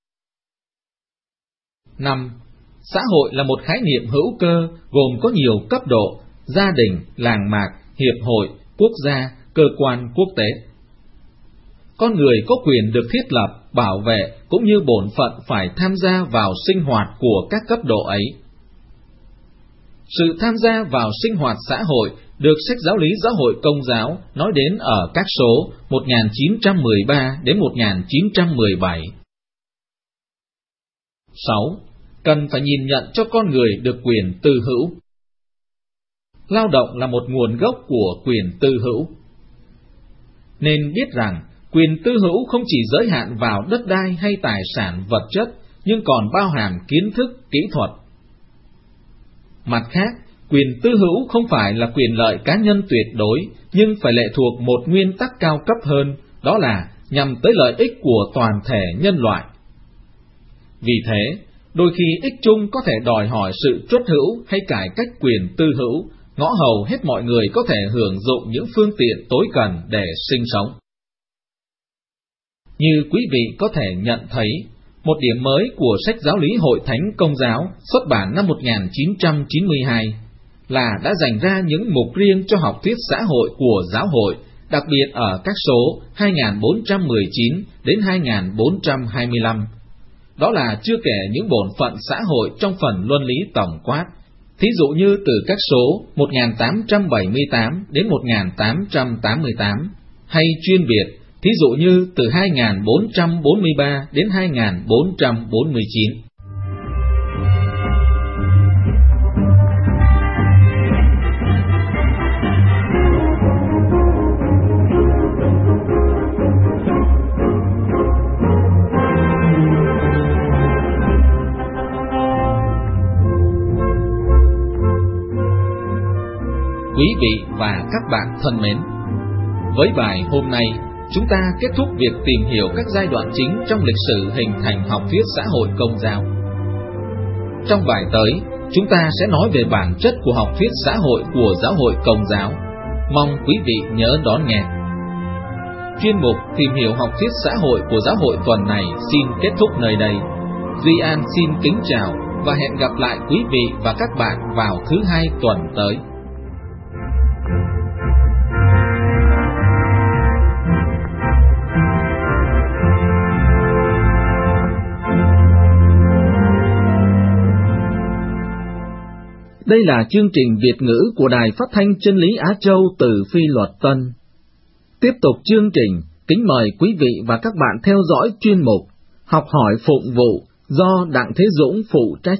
Năm. Xã hội là một khái niệm hữu cơ gồm có nhiều cấp độ: gia đình, làng mạc, hiệp hội, quốc gia, cơ quan quốc tế. Con người có quyền được thiết lập, bảo vệ cũng như bổn phận phải tham gia vào sinh hoạt của các cấp độ ấy. Sự tham gia vào sinh hoạt xã hội được sách Giáo lý Giáo hội Công giáo nói đến ở các số một nghìn chín trăm mười ba đến một nghìn chín trăm mười bảy. Sáu. Cần phải nhìn nhận cho con người được quyền tư hữu. Lao động là một nguồn gốc của quyền tư hữu. Nên biết rằng, quyền tư hữu không chỉ giới hạn vào đất đai hay tài sản vật chất, nhưng còn bao hàm kiến thức, kỹ thuật. Mặt khác, quyền tư hữu không phải là quyền lợi cá nhân tuyệt đối, nhưng phải lệ thuộc một nguyên tắc cao cấp hơn, đó là nhằm tới lợi ích của toàn thể nhân loại. Vì thế, đôi khi ích chung có thể đòi hỏi sự truất hữu hay cải cách quyền tư hữu, ngõ hầu hết mọi người có thể hưởng dụng những phương tiện tối cần để sinh sống. Như quý vị có thể nhận thấy, một điểm mới của sách Giáo lý Hội Thánh Công giáo xuất bản năm một nghìn chín trăm chín mươi hai là đã dành ra những mục riêng cho học thuyết xã hội của giáo hội, đặc biệt ở các số hai nghìn bốn trăm mười chín đến hai nghìn bốn trăm hai mươi lăm. Đó là chưa kể những bổn phận xã hội trong phần luân lý tổng quát, thí dụ như từ các số một nghìn tám trăm bảy mươi tám đến một nghìn tám trăm tám mươi tám, hay chuyên biệt, thí dụ như từ hai nghìn bốn trăm bốn mươi ba đến hai nghìn bốn trăm bốn mươi chín. Quý vị và các bạn thân mến, với bài hôm nay, chúng ta kết thúc việc tìm hiểu các giai đoạn chính trong lịch sử hình thành học thuyết xã hội Công giáo. Trong bài tới, chúng ta sẽ nói về bản chất của học thuyết xã hội của giáo hội Công giáo. Mong quý vị nhớ đón nghe. Chuyên mục tìm hiểu học thuyết xã hội của giáo hội tuần này xin kết thúc nơi đây. Duy An xin kính chào và hẹn gặp lại quý vị và các bạn vào thứ hai tuần tới. Đây là chương trình Việt ngữ của Đài Phát thanh Chân lý Á Châu từ Phi Luật Tân. Tiếp tục chương trình, kính mời quý vị và các bạn theo dõi chuyên mục Học hỏi phụng vụ do Đặng Thế Dũng phụ trách.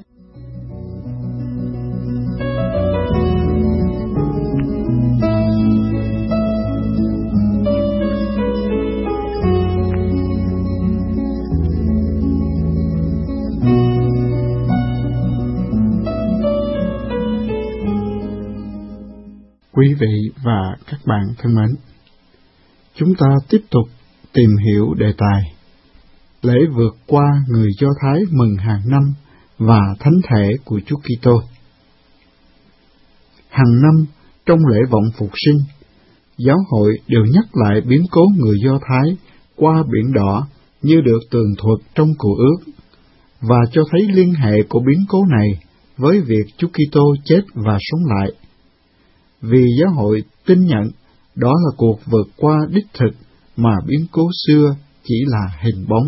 Quý vị và các bạn thân mến, chúng ta tiếp tục tìm hiểu đề tài lễ vượt qua người Do Thái mừng hàng năm và thánh thể của Chúa Kitô. Hàng năm trong lễ vọng phục sinh, giáo hội đều nhắc lại biến cố người Do Thái qua biển đỏ như được tường thuật trong Cựu Ước, và cho thấy liên hệ của biến cố này với việc Chúa Kitô chết và sống lại. Vì giáo hội tin nhận đó là cuộc vượt qua đích thực mà biến cố xưa chỉ là hình bóng.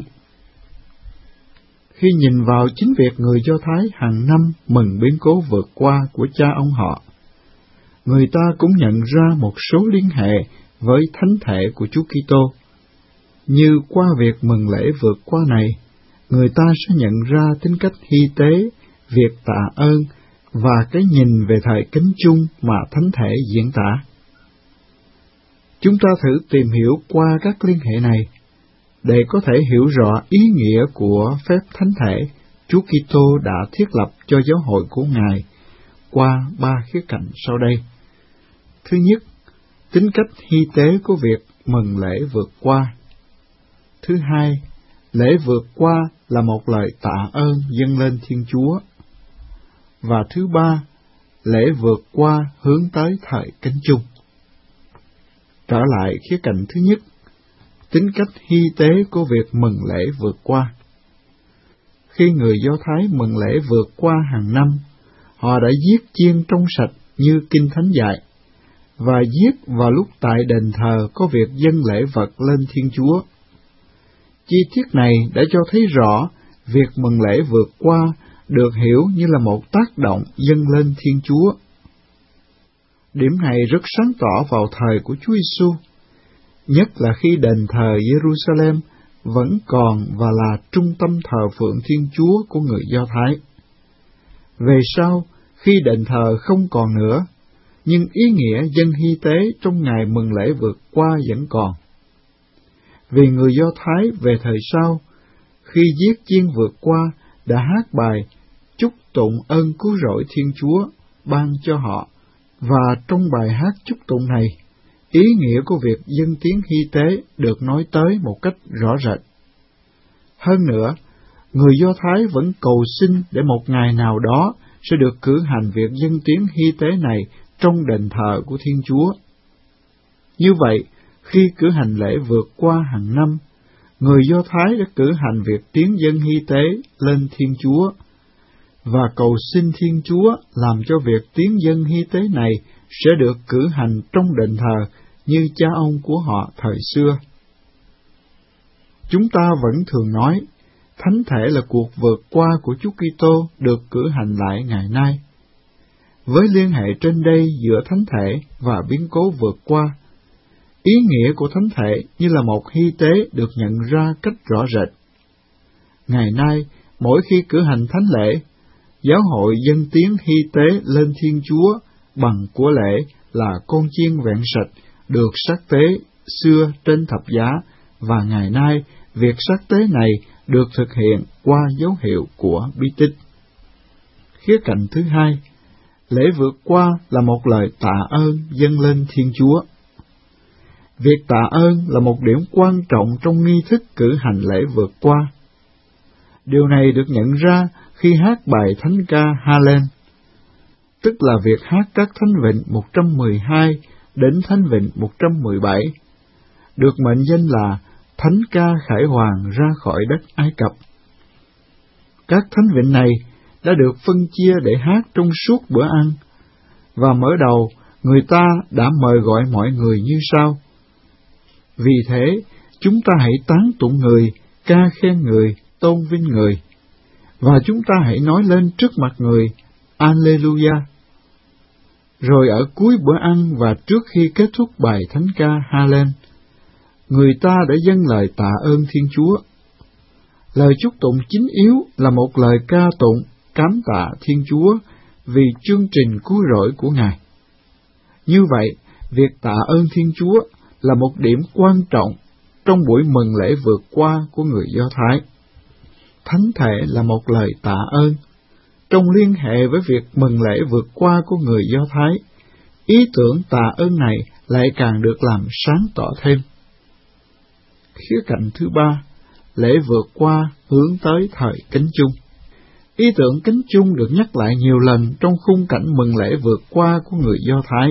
Khi nhìn vào chính việc người Do Thái hàng năm mừng biến cố vượt qua của cha ông họ, người ta cũng nhận ra một số liên hệ với thánh thể của Chúa Kitô. Như qua việc mừng lễ vượt qua này, người ta sẽ nhận ra tính cách hy tế, việc tạ ơn và cái nhìn về thời kính chung mà thánh thể diễn tả. Chúng ta thử tìm hiểu qua các liên hệ này để có thể hiểu rõ ý nghĩa của phép thánh thể Chúa Kitô đã thiết lập cho giáo hội của Ngài qua ba khía cạnh sau đây. Thứ nhất, tính cách hy tế của việc mừng lễ vượt qua. Thứ hai, lễ vượt qua là một lời tạ ơn dâng lên Thiên Chúa. Và thứ ba, lễ vượt qua hướng tới thời kính chung. Trở lại khía cạnh thứ nhất, tính cách hy tế của việc mừng lễ vượt qua. Khi người Do Thái mừng lễ vượt qua hàng năm, họ đã giết chiên trong sạch như Kinh Thánh dạy, và giết vào lúc tại đền thờ có việc dâng lễ vật lên Thiên Chúa. Chi tiết này đã cho thấy rõ việc mừng lễ vượt qua được hiểu như là một tác động dâng lên Thiên Chúa. Điểm này rất sáng tỏ vào thời của Chúa Giêsu, nhất là khi đền thờ Jerusalem vẫn còn và là trung tâm thờ phượng Thiên Chúa của người Do Thái. Về sau, khi đền thờ không còn nữa, nhưng ý nghĩa dâng hy tế trong ngày mừng lễ vượt qua vẫn còn. Vì người Do Thái về thời sau, khi giết chiên vượt qua, đã hát bài chúc tụng ơn cứu rỗi Thiên Chúa ban cho họ, và trong bài hát chúc tụng này, ý nghĩa của việc dâng tiếng hy tế được nói tới một cách rõ rệt. Hơn nữa, người Do Thái vẫn cầu xin để một ngày nào đó sẽ được cử hành việc dâng tiếng hy tế này trong đền thờ của Thiên Chúa. Như vậy, khi cử hành lễ vượt qua hàng năm, người Do Thái đã cử hành việc tiến dâng hy tế lên Thiên Chúa, và cầu xin Thiên Chúa làm cho việc tiến dâng hy tế này sẽ được cử hành trong đền thờ như cha ông của họ thời xưa. Chúng ta vẫn thường nói, thánh thể là cuộc vượt qua của Chúa Kitô được cử hành lại ngày nay. Với liên hệ trên đây giữa thánh thể và biến cố vượt qua, ý nghĩa của thánh thể như là một hy tế được nhận ra cách rõ rệt. Ngày nay, mỗi khi cử hành thánh lễ, giáo hội dâng tiếng hy tế lên Thiên Chúa bằng của lễ là con chiên vẹn sạch được sát tế xưa trên thập giá, và ngày nay việc sát tế này được thực hiện qua dấu hiệu của bí tích. Khía cạnh thứ hai, lễ vượt qua là một lời tạ ơn dâng lên Thiên Chúa. Việc tạ ơn là một điểm quan trọng trong nghi thức cử hành lễ vượt qua. Điều này được nhận ra khi hát bài thánh ca Hallel, tức là việc hát các thánh vịnh một trăm mười hai đến thánh vịnh một trăm mười bảy, được mệnh danh là thánh ca khải hoàn ra khỏi đất Ai Cập. Các thánh vịnh này đã được phân chia để hát trong suốt bữa ăn, và mở đầu người ta đã mời gọi mọi người như sau: Vì thế, chúng ta hãy tán tụng người, ca khen người, tôn vinh người, và chúng ta hãy nói lên trước mặt người, Alleluia, Rồi ở cuối bữa ăn và trước khi kết thúc bài thánh ca ha lên, người ta đã dâng lời tạ ơn Thiên Chúa. Lời chúc tụng chính yếu là một lời ca tụng cám tạ Thiên Chúa vì chương trình cứu rỗi của Ngài. Như vậy, việc tạ ơn Thiên Chúa là một điểm quan trọng trong buổi mừng lễ vượt qua của người Do Thái. Thánh thể là một lời tạ ơn. Trong liên hệ với việc mừng lễ vượt qua của người Do Thái, ý tưởng tạ ơn này lại càng được làm sáng tỏ thêm. Khía cạnh thứ ba, lễ vượt qua hướng tới thời cánh chung. Ý tưởng cánh chung được nhắc lại nhiều lần trong khung cảnh mừng lễ vượt qua của người Do Thái.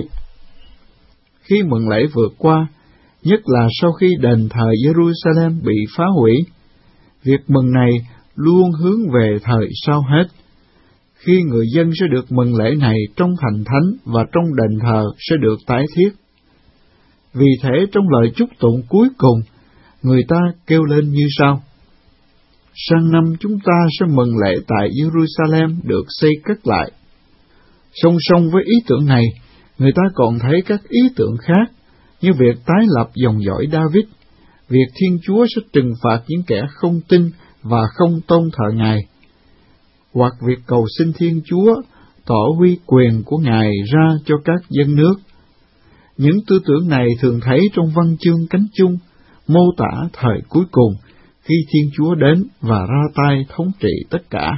Khi mừng lễ vượt qua, nhất là sau khi đền thờ Jerusalem bị phá hủy, việc mừng này luôn hướng về thời sau hết, khi người dân sẽ được mừng lễ này trong thành thánh và trong đền thờ sẽ được tái thiết. Vì thế trong lời chúc tụng cuối cùng, người ta kêu lên như sau: sang năm chúng ta sẽ mừng lễ tại Jerusalem được xây cất lại. Song song với ý tưởng này, người ta còn thấy các ý tưởng khác, như việc tái lập dòng dõi David, việc Thiên Chúa sẽ trừng phạt những kẻ không tin và không tôn thờ Ngài, hoặc việc cầu xin Thiên Chúa tỏ uy quyền của Ngài ra cho các dân nước. Những tư tưởng này thường thấy trong văn chương cánh chung, mô tả thời cuối cùng, khi Thiên Chúa đến và ra tay thống trị tất cả.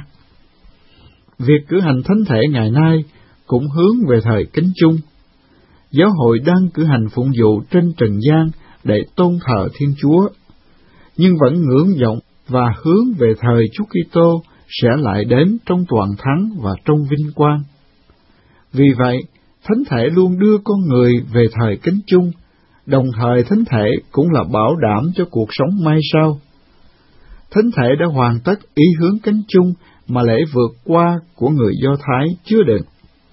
Việc cử hành thánh thể ngày nay cũng hướng về thời cánh chung. Giáo hội đang cử hành phụng vụ trên trần gian để tôn thờ Thiên Chúa, nhưng vẫn ngưỡng vọng và hướng về thời Chúa Kitô sẽ lại đến trong toàn thắng và trong vinh quang. Vì vậy, thánh thể luôn đưa con người về thời cánh chung, đồng thời thánh thể cũng là bảo đảm cho cuộc sống mai sau. Thánh thể đã hoàn tất ý hướng cánh chung mà lễ vượt qua của người Do Thái chứa đựng.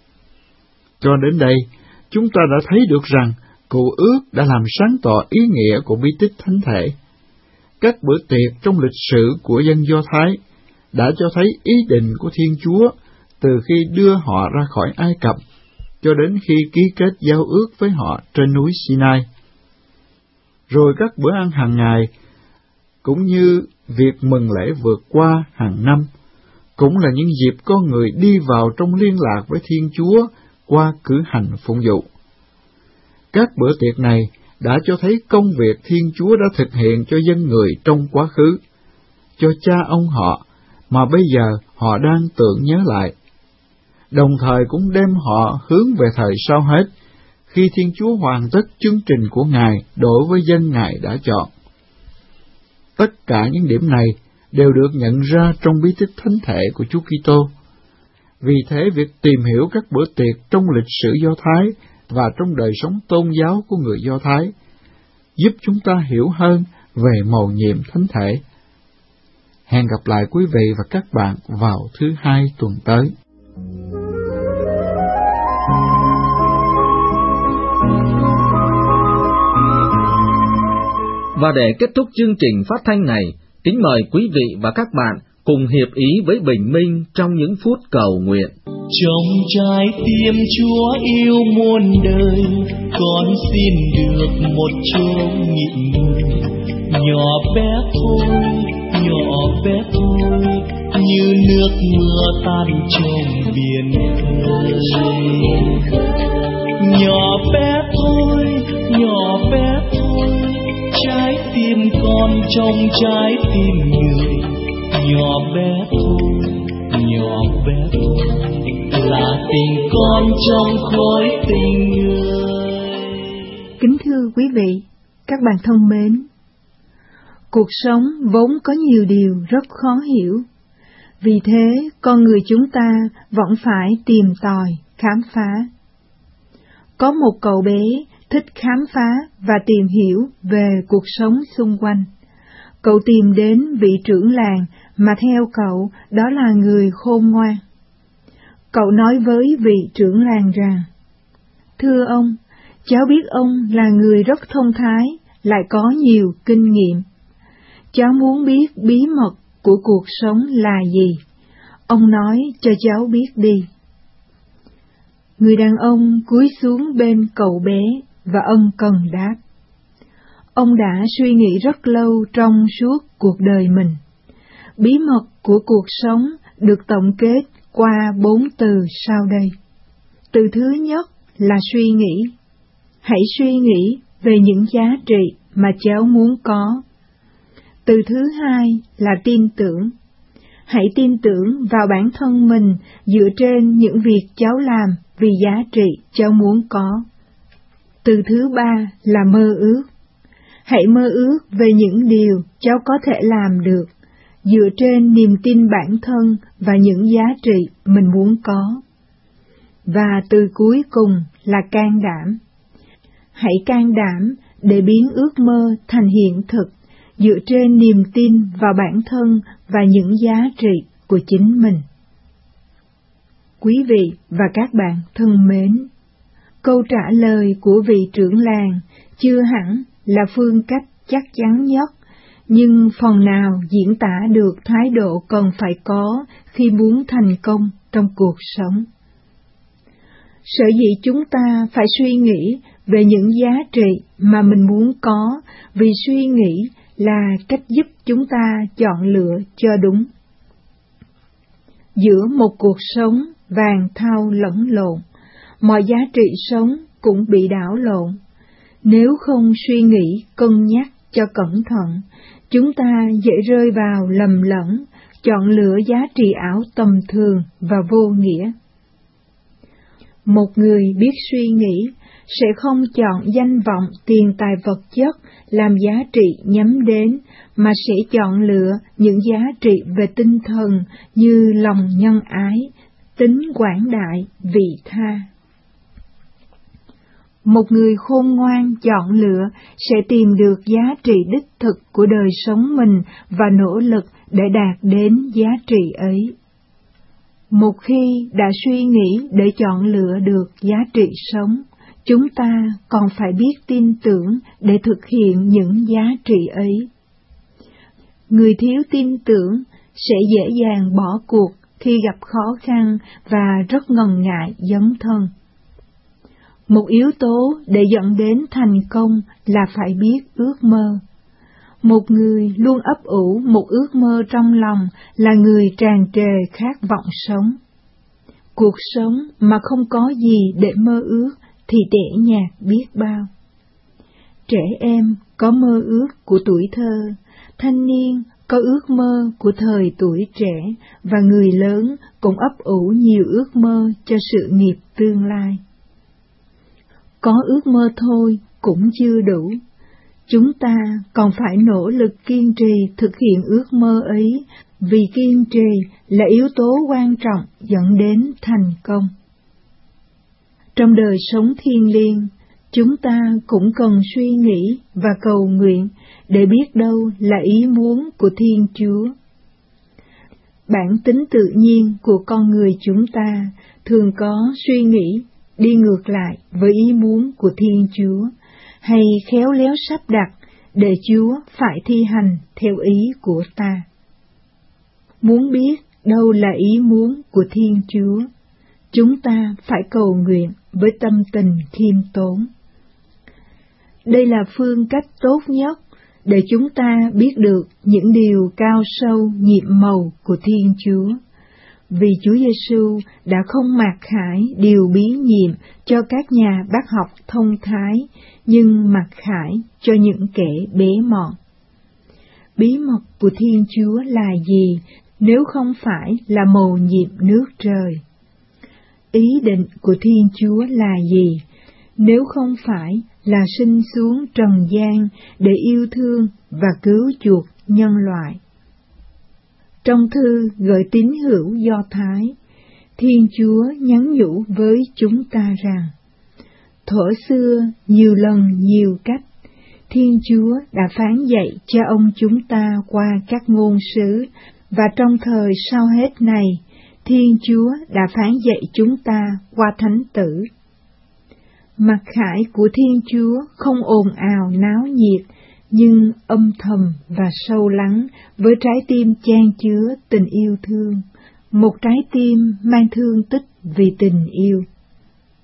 Cho đến đây, chúng ta đã thấy được rằng Cựu Ước đã làm sáng tỏ ý nghĩa của bí tích thánh thể. Các bữa tiệc trong lịch sử của dân Do Thái đã cho thấy ý định của Thiên Chúa từ khi đưa họ ra khỏi Ai Cập cho đến khi ký kết giao ước với họ trên núi Sinai. Rồi các bữa ăn hàng ngày, cũng như việc mừng lễ vượt qua hàng năm, cũng là những dịp con người đi vào trong liên lạc với Thiên Chúa qua cử hành phụng vụ. Các bữa tiệc này đã cho thấy công việc Thiên Chúa đã thực hiện cho dân người trong quá khứ, cho cha ông họ, mà bây giờ họ đang tưởng nhớ lại. Đồng thời cũng đem họ hướng về thời sau hết, khi Thiên Chúa hoàn tất chương trình của Ngài đối với dân Ngài đã chọn. Tất cả những điểm này đều được nhận ra trong bí tích thánh thể của Chúa Kitô. Vì thế, việc tìm hiểu các bữa tiệc trong lịch sử Do Thái và trong đời sống tôn giáo của người Do Thái giúp chúng ta hiểu hơn về mầu nhiệm thánh thể. Hẹn gặp lại quý vị và các bạn vào thứ hai tuần tới. Và để kết thúc chương trình phát thanh này, kính mời quý vị và các bạn cùng hiệp ý với Bình Minh trong những phút cầu nguyện. Trong trái tim Chúa yêu muôn đời, con xin được một chỗ nghỉ ngơi. Nhỏ bé thôi, nhỏ bé thôi, như nước mưa tan trong biển khơi. Nhỏ bé thôi, nhỏ bé thôi, trái tim con trong trái tim người. Nhỏ bé thôi, nhỏ bé thôi, là tình con trong khối tình người. Kính thưa quý vị, các bạn thân mến, cuộc sống vốn có nhiều điều rất khó hiểu. Vì thế, con người chúng ta vẫn phải tìm tòi, khám phá. Có một cậu bé thích khám phá và tìm hiểu về cuộc sống xung quanh. Cậu tìm đến vị trưởng làng mà theo cậu đó là người khôn ngoan. Cậu nói với vị trưởng làng rằng: "Thưa ông, cháu biết ông là người rất thông thái, lại có nhiều kinh nghiệm. Cháu muốn biết bí mật của cuộc sống là gì. Ông nói cho cháu biết đi." Người đàn ông cúi xuống bên cậu bé và ân cần đáp. Ông đã suy nghĩ rất lâu trong suốt cuộc đời mình. Bí mật của cuộc sống được tổng kết qua bốn từ sau đây. Từ thứ nhất là suy nghĩ. Hãy suy nghĩ về những giá trị mà cháu muốn có. Từ thứ hai là tin tưởng. Hãy tin tưởng vào bản thân mình dựa trên những việc cháu làm vì giá trị cháu muốn có. Từ thứ ba là mơ ước. Hãy mơ ước về những điều cháu có thể làm được, dựa trên niềm tin bản thân và những giá trị mình muốn có. Và từ cuối cùng là can đảm. Hãy can đảm để biến ước mơ thành hiện thực, dựa trên niềm tin vào bản thân và những giá trị của chính mình. Quý vị và các bạn thân mến, câu trả lời của vị trưởng làng chưa hẳn là phương cách chắc chắn nhất, nhưng phần nào diễn tả được thái độ cần phải có khi muốn thành công trong cuộc sống. Sở dĩ chúng ta phải suy nghĩ về những giá trị mà mình muốn có, vì suy nghĩ là cách giúp chúng ta chọn lựa cho đúng. Giữa một cuộc sống vàng thau lẫn lộn, mọi giá trị sống cũng bị đảo lộn. Nếu không suy nghĩ, cân nhắc cho cẩn thận, chúng ta dễ rơi vào lầm lẫn, chọn lựa giá trị ảo tầm thường và vô nghĩa. Một người biết suy nghĩ sẽ không chọn danh vọng, tiền tài vật chất làm giá trị nhắm đến, mà sẽ chọn lựa những giá trị về tinh thần như lòng nhân ái, tính quảng đại, vị tha. Một người khôn ngoan chọn lựa sẽ tìm được giá trị đích thực của đời sống mình và nỗ lực để đạt đến giá trị ấy. Một khi đã suy nghĩ để chọn lựa được giá trị sống, chúng ta còn phải biết tin tưởng để thực hiện những giá trị ấy. Người thiếu tin tưởng sẽ dễ dàng bỏ cuộc khi gặp khó khăn và rất ngần ngại dấn thân. Một yếu tố để dẫn đến thành công là phải biết ước mơ. Một người luôn ấp ủ một ước mơ trong lòng là người tràn trề khát vọng sống. Cuộc sống mà không có gì để mơ ước thì tẻ nhạt biết bao. Trẻ em có mơ ước của tuổi thơ, thanh niên có ước mơ của thời tuổi trẻ, và người lớn cũng ấp ủ nhiều ước mơ cho sự nghiệp tương lai. Có ước mơ thôi cũng chưa đủ. Chúng ta còn phải nỗ lực kiên trì thực hiện ước mơ ấy, vì kiên trì là yếu tố quan trọng dẫn đến thành công. Trong đời sống thiêng liêng, chúng ta cũng cần suy nghĩ và cầu nguyện để biết đâu là ý muốn của Thiên Chúa. Bản tính tự nhiên của con người chúng ta thường có suy nghĩ đi ngược lại với ý muốn của Thiên Chúa, hay khéo léo sắp đặt để Chúa phải thi hành theo ý của ta. Muốn biết đâu là ý muốn của Thiên Chúa, chúng ta phải cầu nguyện với tâm tình khiêm tốn. Đây là phương cách tốt nhất để chúng ta biết được những điều cao sâu nhiệm màu của Thiên Chúa, vì Chúa Giêsu đã không mặc khải điều bí nhiệm cho các nhà bác học thông thái, nhưng mặc khải cho những kẻ bé mọn. Bí mật của Thiên Chúa là gì nếu không phải là mầu nhiệm nước trời? Ý định của Thiên Chúa là gì nếu không phải là sinh xuống trần gian để yêu thương và cứu chuộc nhân loại? Trong thư gửi tín hữu Do Thái, Thiên Chúa nhắn nhủ với chúng ta rằng, thuở xưa nhiều lần nhiều cách, Thiên Chúa đã phán dạy cho ông chúng ta qua các ngôn sứ, và trong thời sau hết này, Thiên Chúa đã phán dạy chúng ta qua thánh tử. Mặc khải của Thiên Chúa không ồn ào náo nhiệt, nhưng âm thầm và sâu lắng, với trái tim chan chứa tình yêu thương, một trái tim mang thương tích vì tình yêu.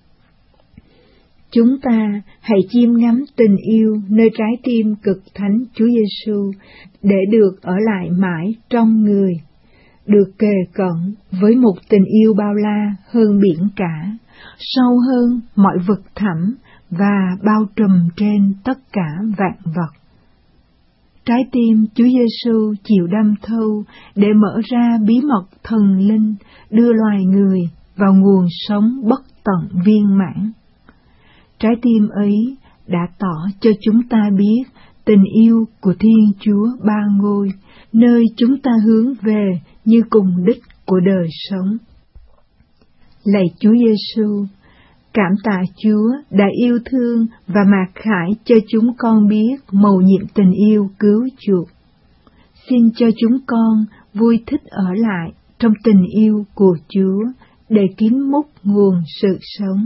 Chúng ta hãy chiêm ngắm tình yêu nơi trái tim cực thánh Chúa Giêsu để được ở lại mãi trong người, được kề cận với một tình yêu bao la hơn biển cả, sâu hơn mọi vực thẳm và bao trùm trên tất cả vạn vật. Trái tim Chúa Giêsu chịu đâm thâu để mở ra bí mật thần linh, đưa loài người vào nguồn sống bất tận viên mãn. Trái tim ấy đã tỏ cho chúng ta biết tình yêu của Thiên Chúa Ba Ngôi, nơi chúng ta hướng về như cùng đích của đời sống. Lạy Chúa Giêsu, cảm tạ Chúa đã yêu thương và mặc khải cho chúng con biết mầu nhiệm tình yêu cứu chuộc. Xin cho chúng con vui thích ở lại trong tình yêu của Chúa để kín múc nguồn sự sống.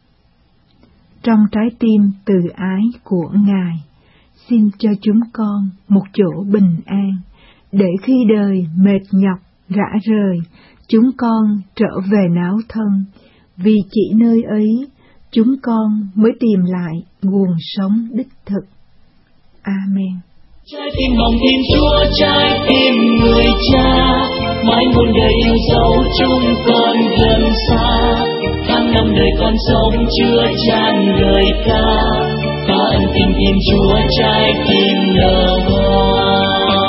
Trong trái tim từ ái của Ngài, xin cho chúng con một chỗ bình an, để khi đời mệt nhọc, rã rời, chúng con trở về náo thân, vì chỉ nơi ấy chúng con mới tìm lại nguồn sống đích thực. Amen. Trái tim lòng tin Chúa, trái tim người cha, mãi muôn đời yêu dấu chúng con gần xa. Tháng năm đời con sống chưa tràn lời ca, ta ân tình tìm Chúa, trái tim nở hoa.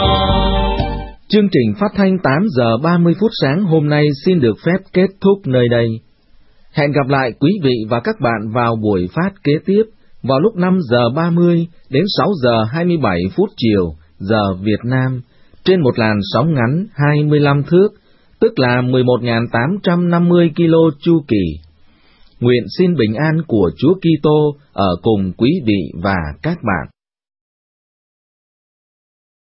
Chương trình phát thanh tám giờ ba mươi phút sáng hôm nay xin được phép kết thúc nơi đây. Hẹn gặp lại quý vị và các bạn vào buổi phát kế tiếp vào lúc năm giờ ba mươi đến sáu giờ hai mươi bảy phút chiều giờ Việt Nam trên một làn sóng ngắn hai mươi lăm thước, tức là mười một nghìn tám trăm năm mươi ki lô chu kỳ. Nguyện xin bình an của Chúa Kitô ở cùng quý vị và các bạn.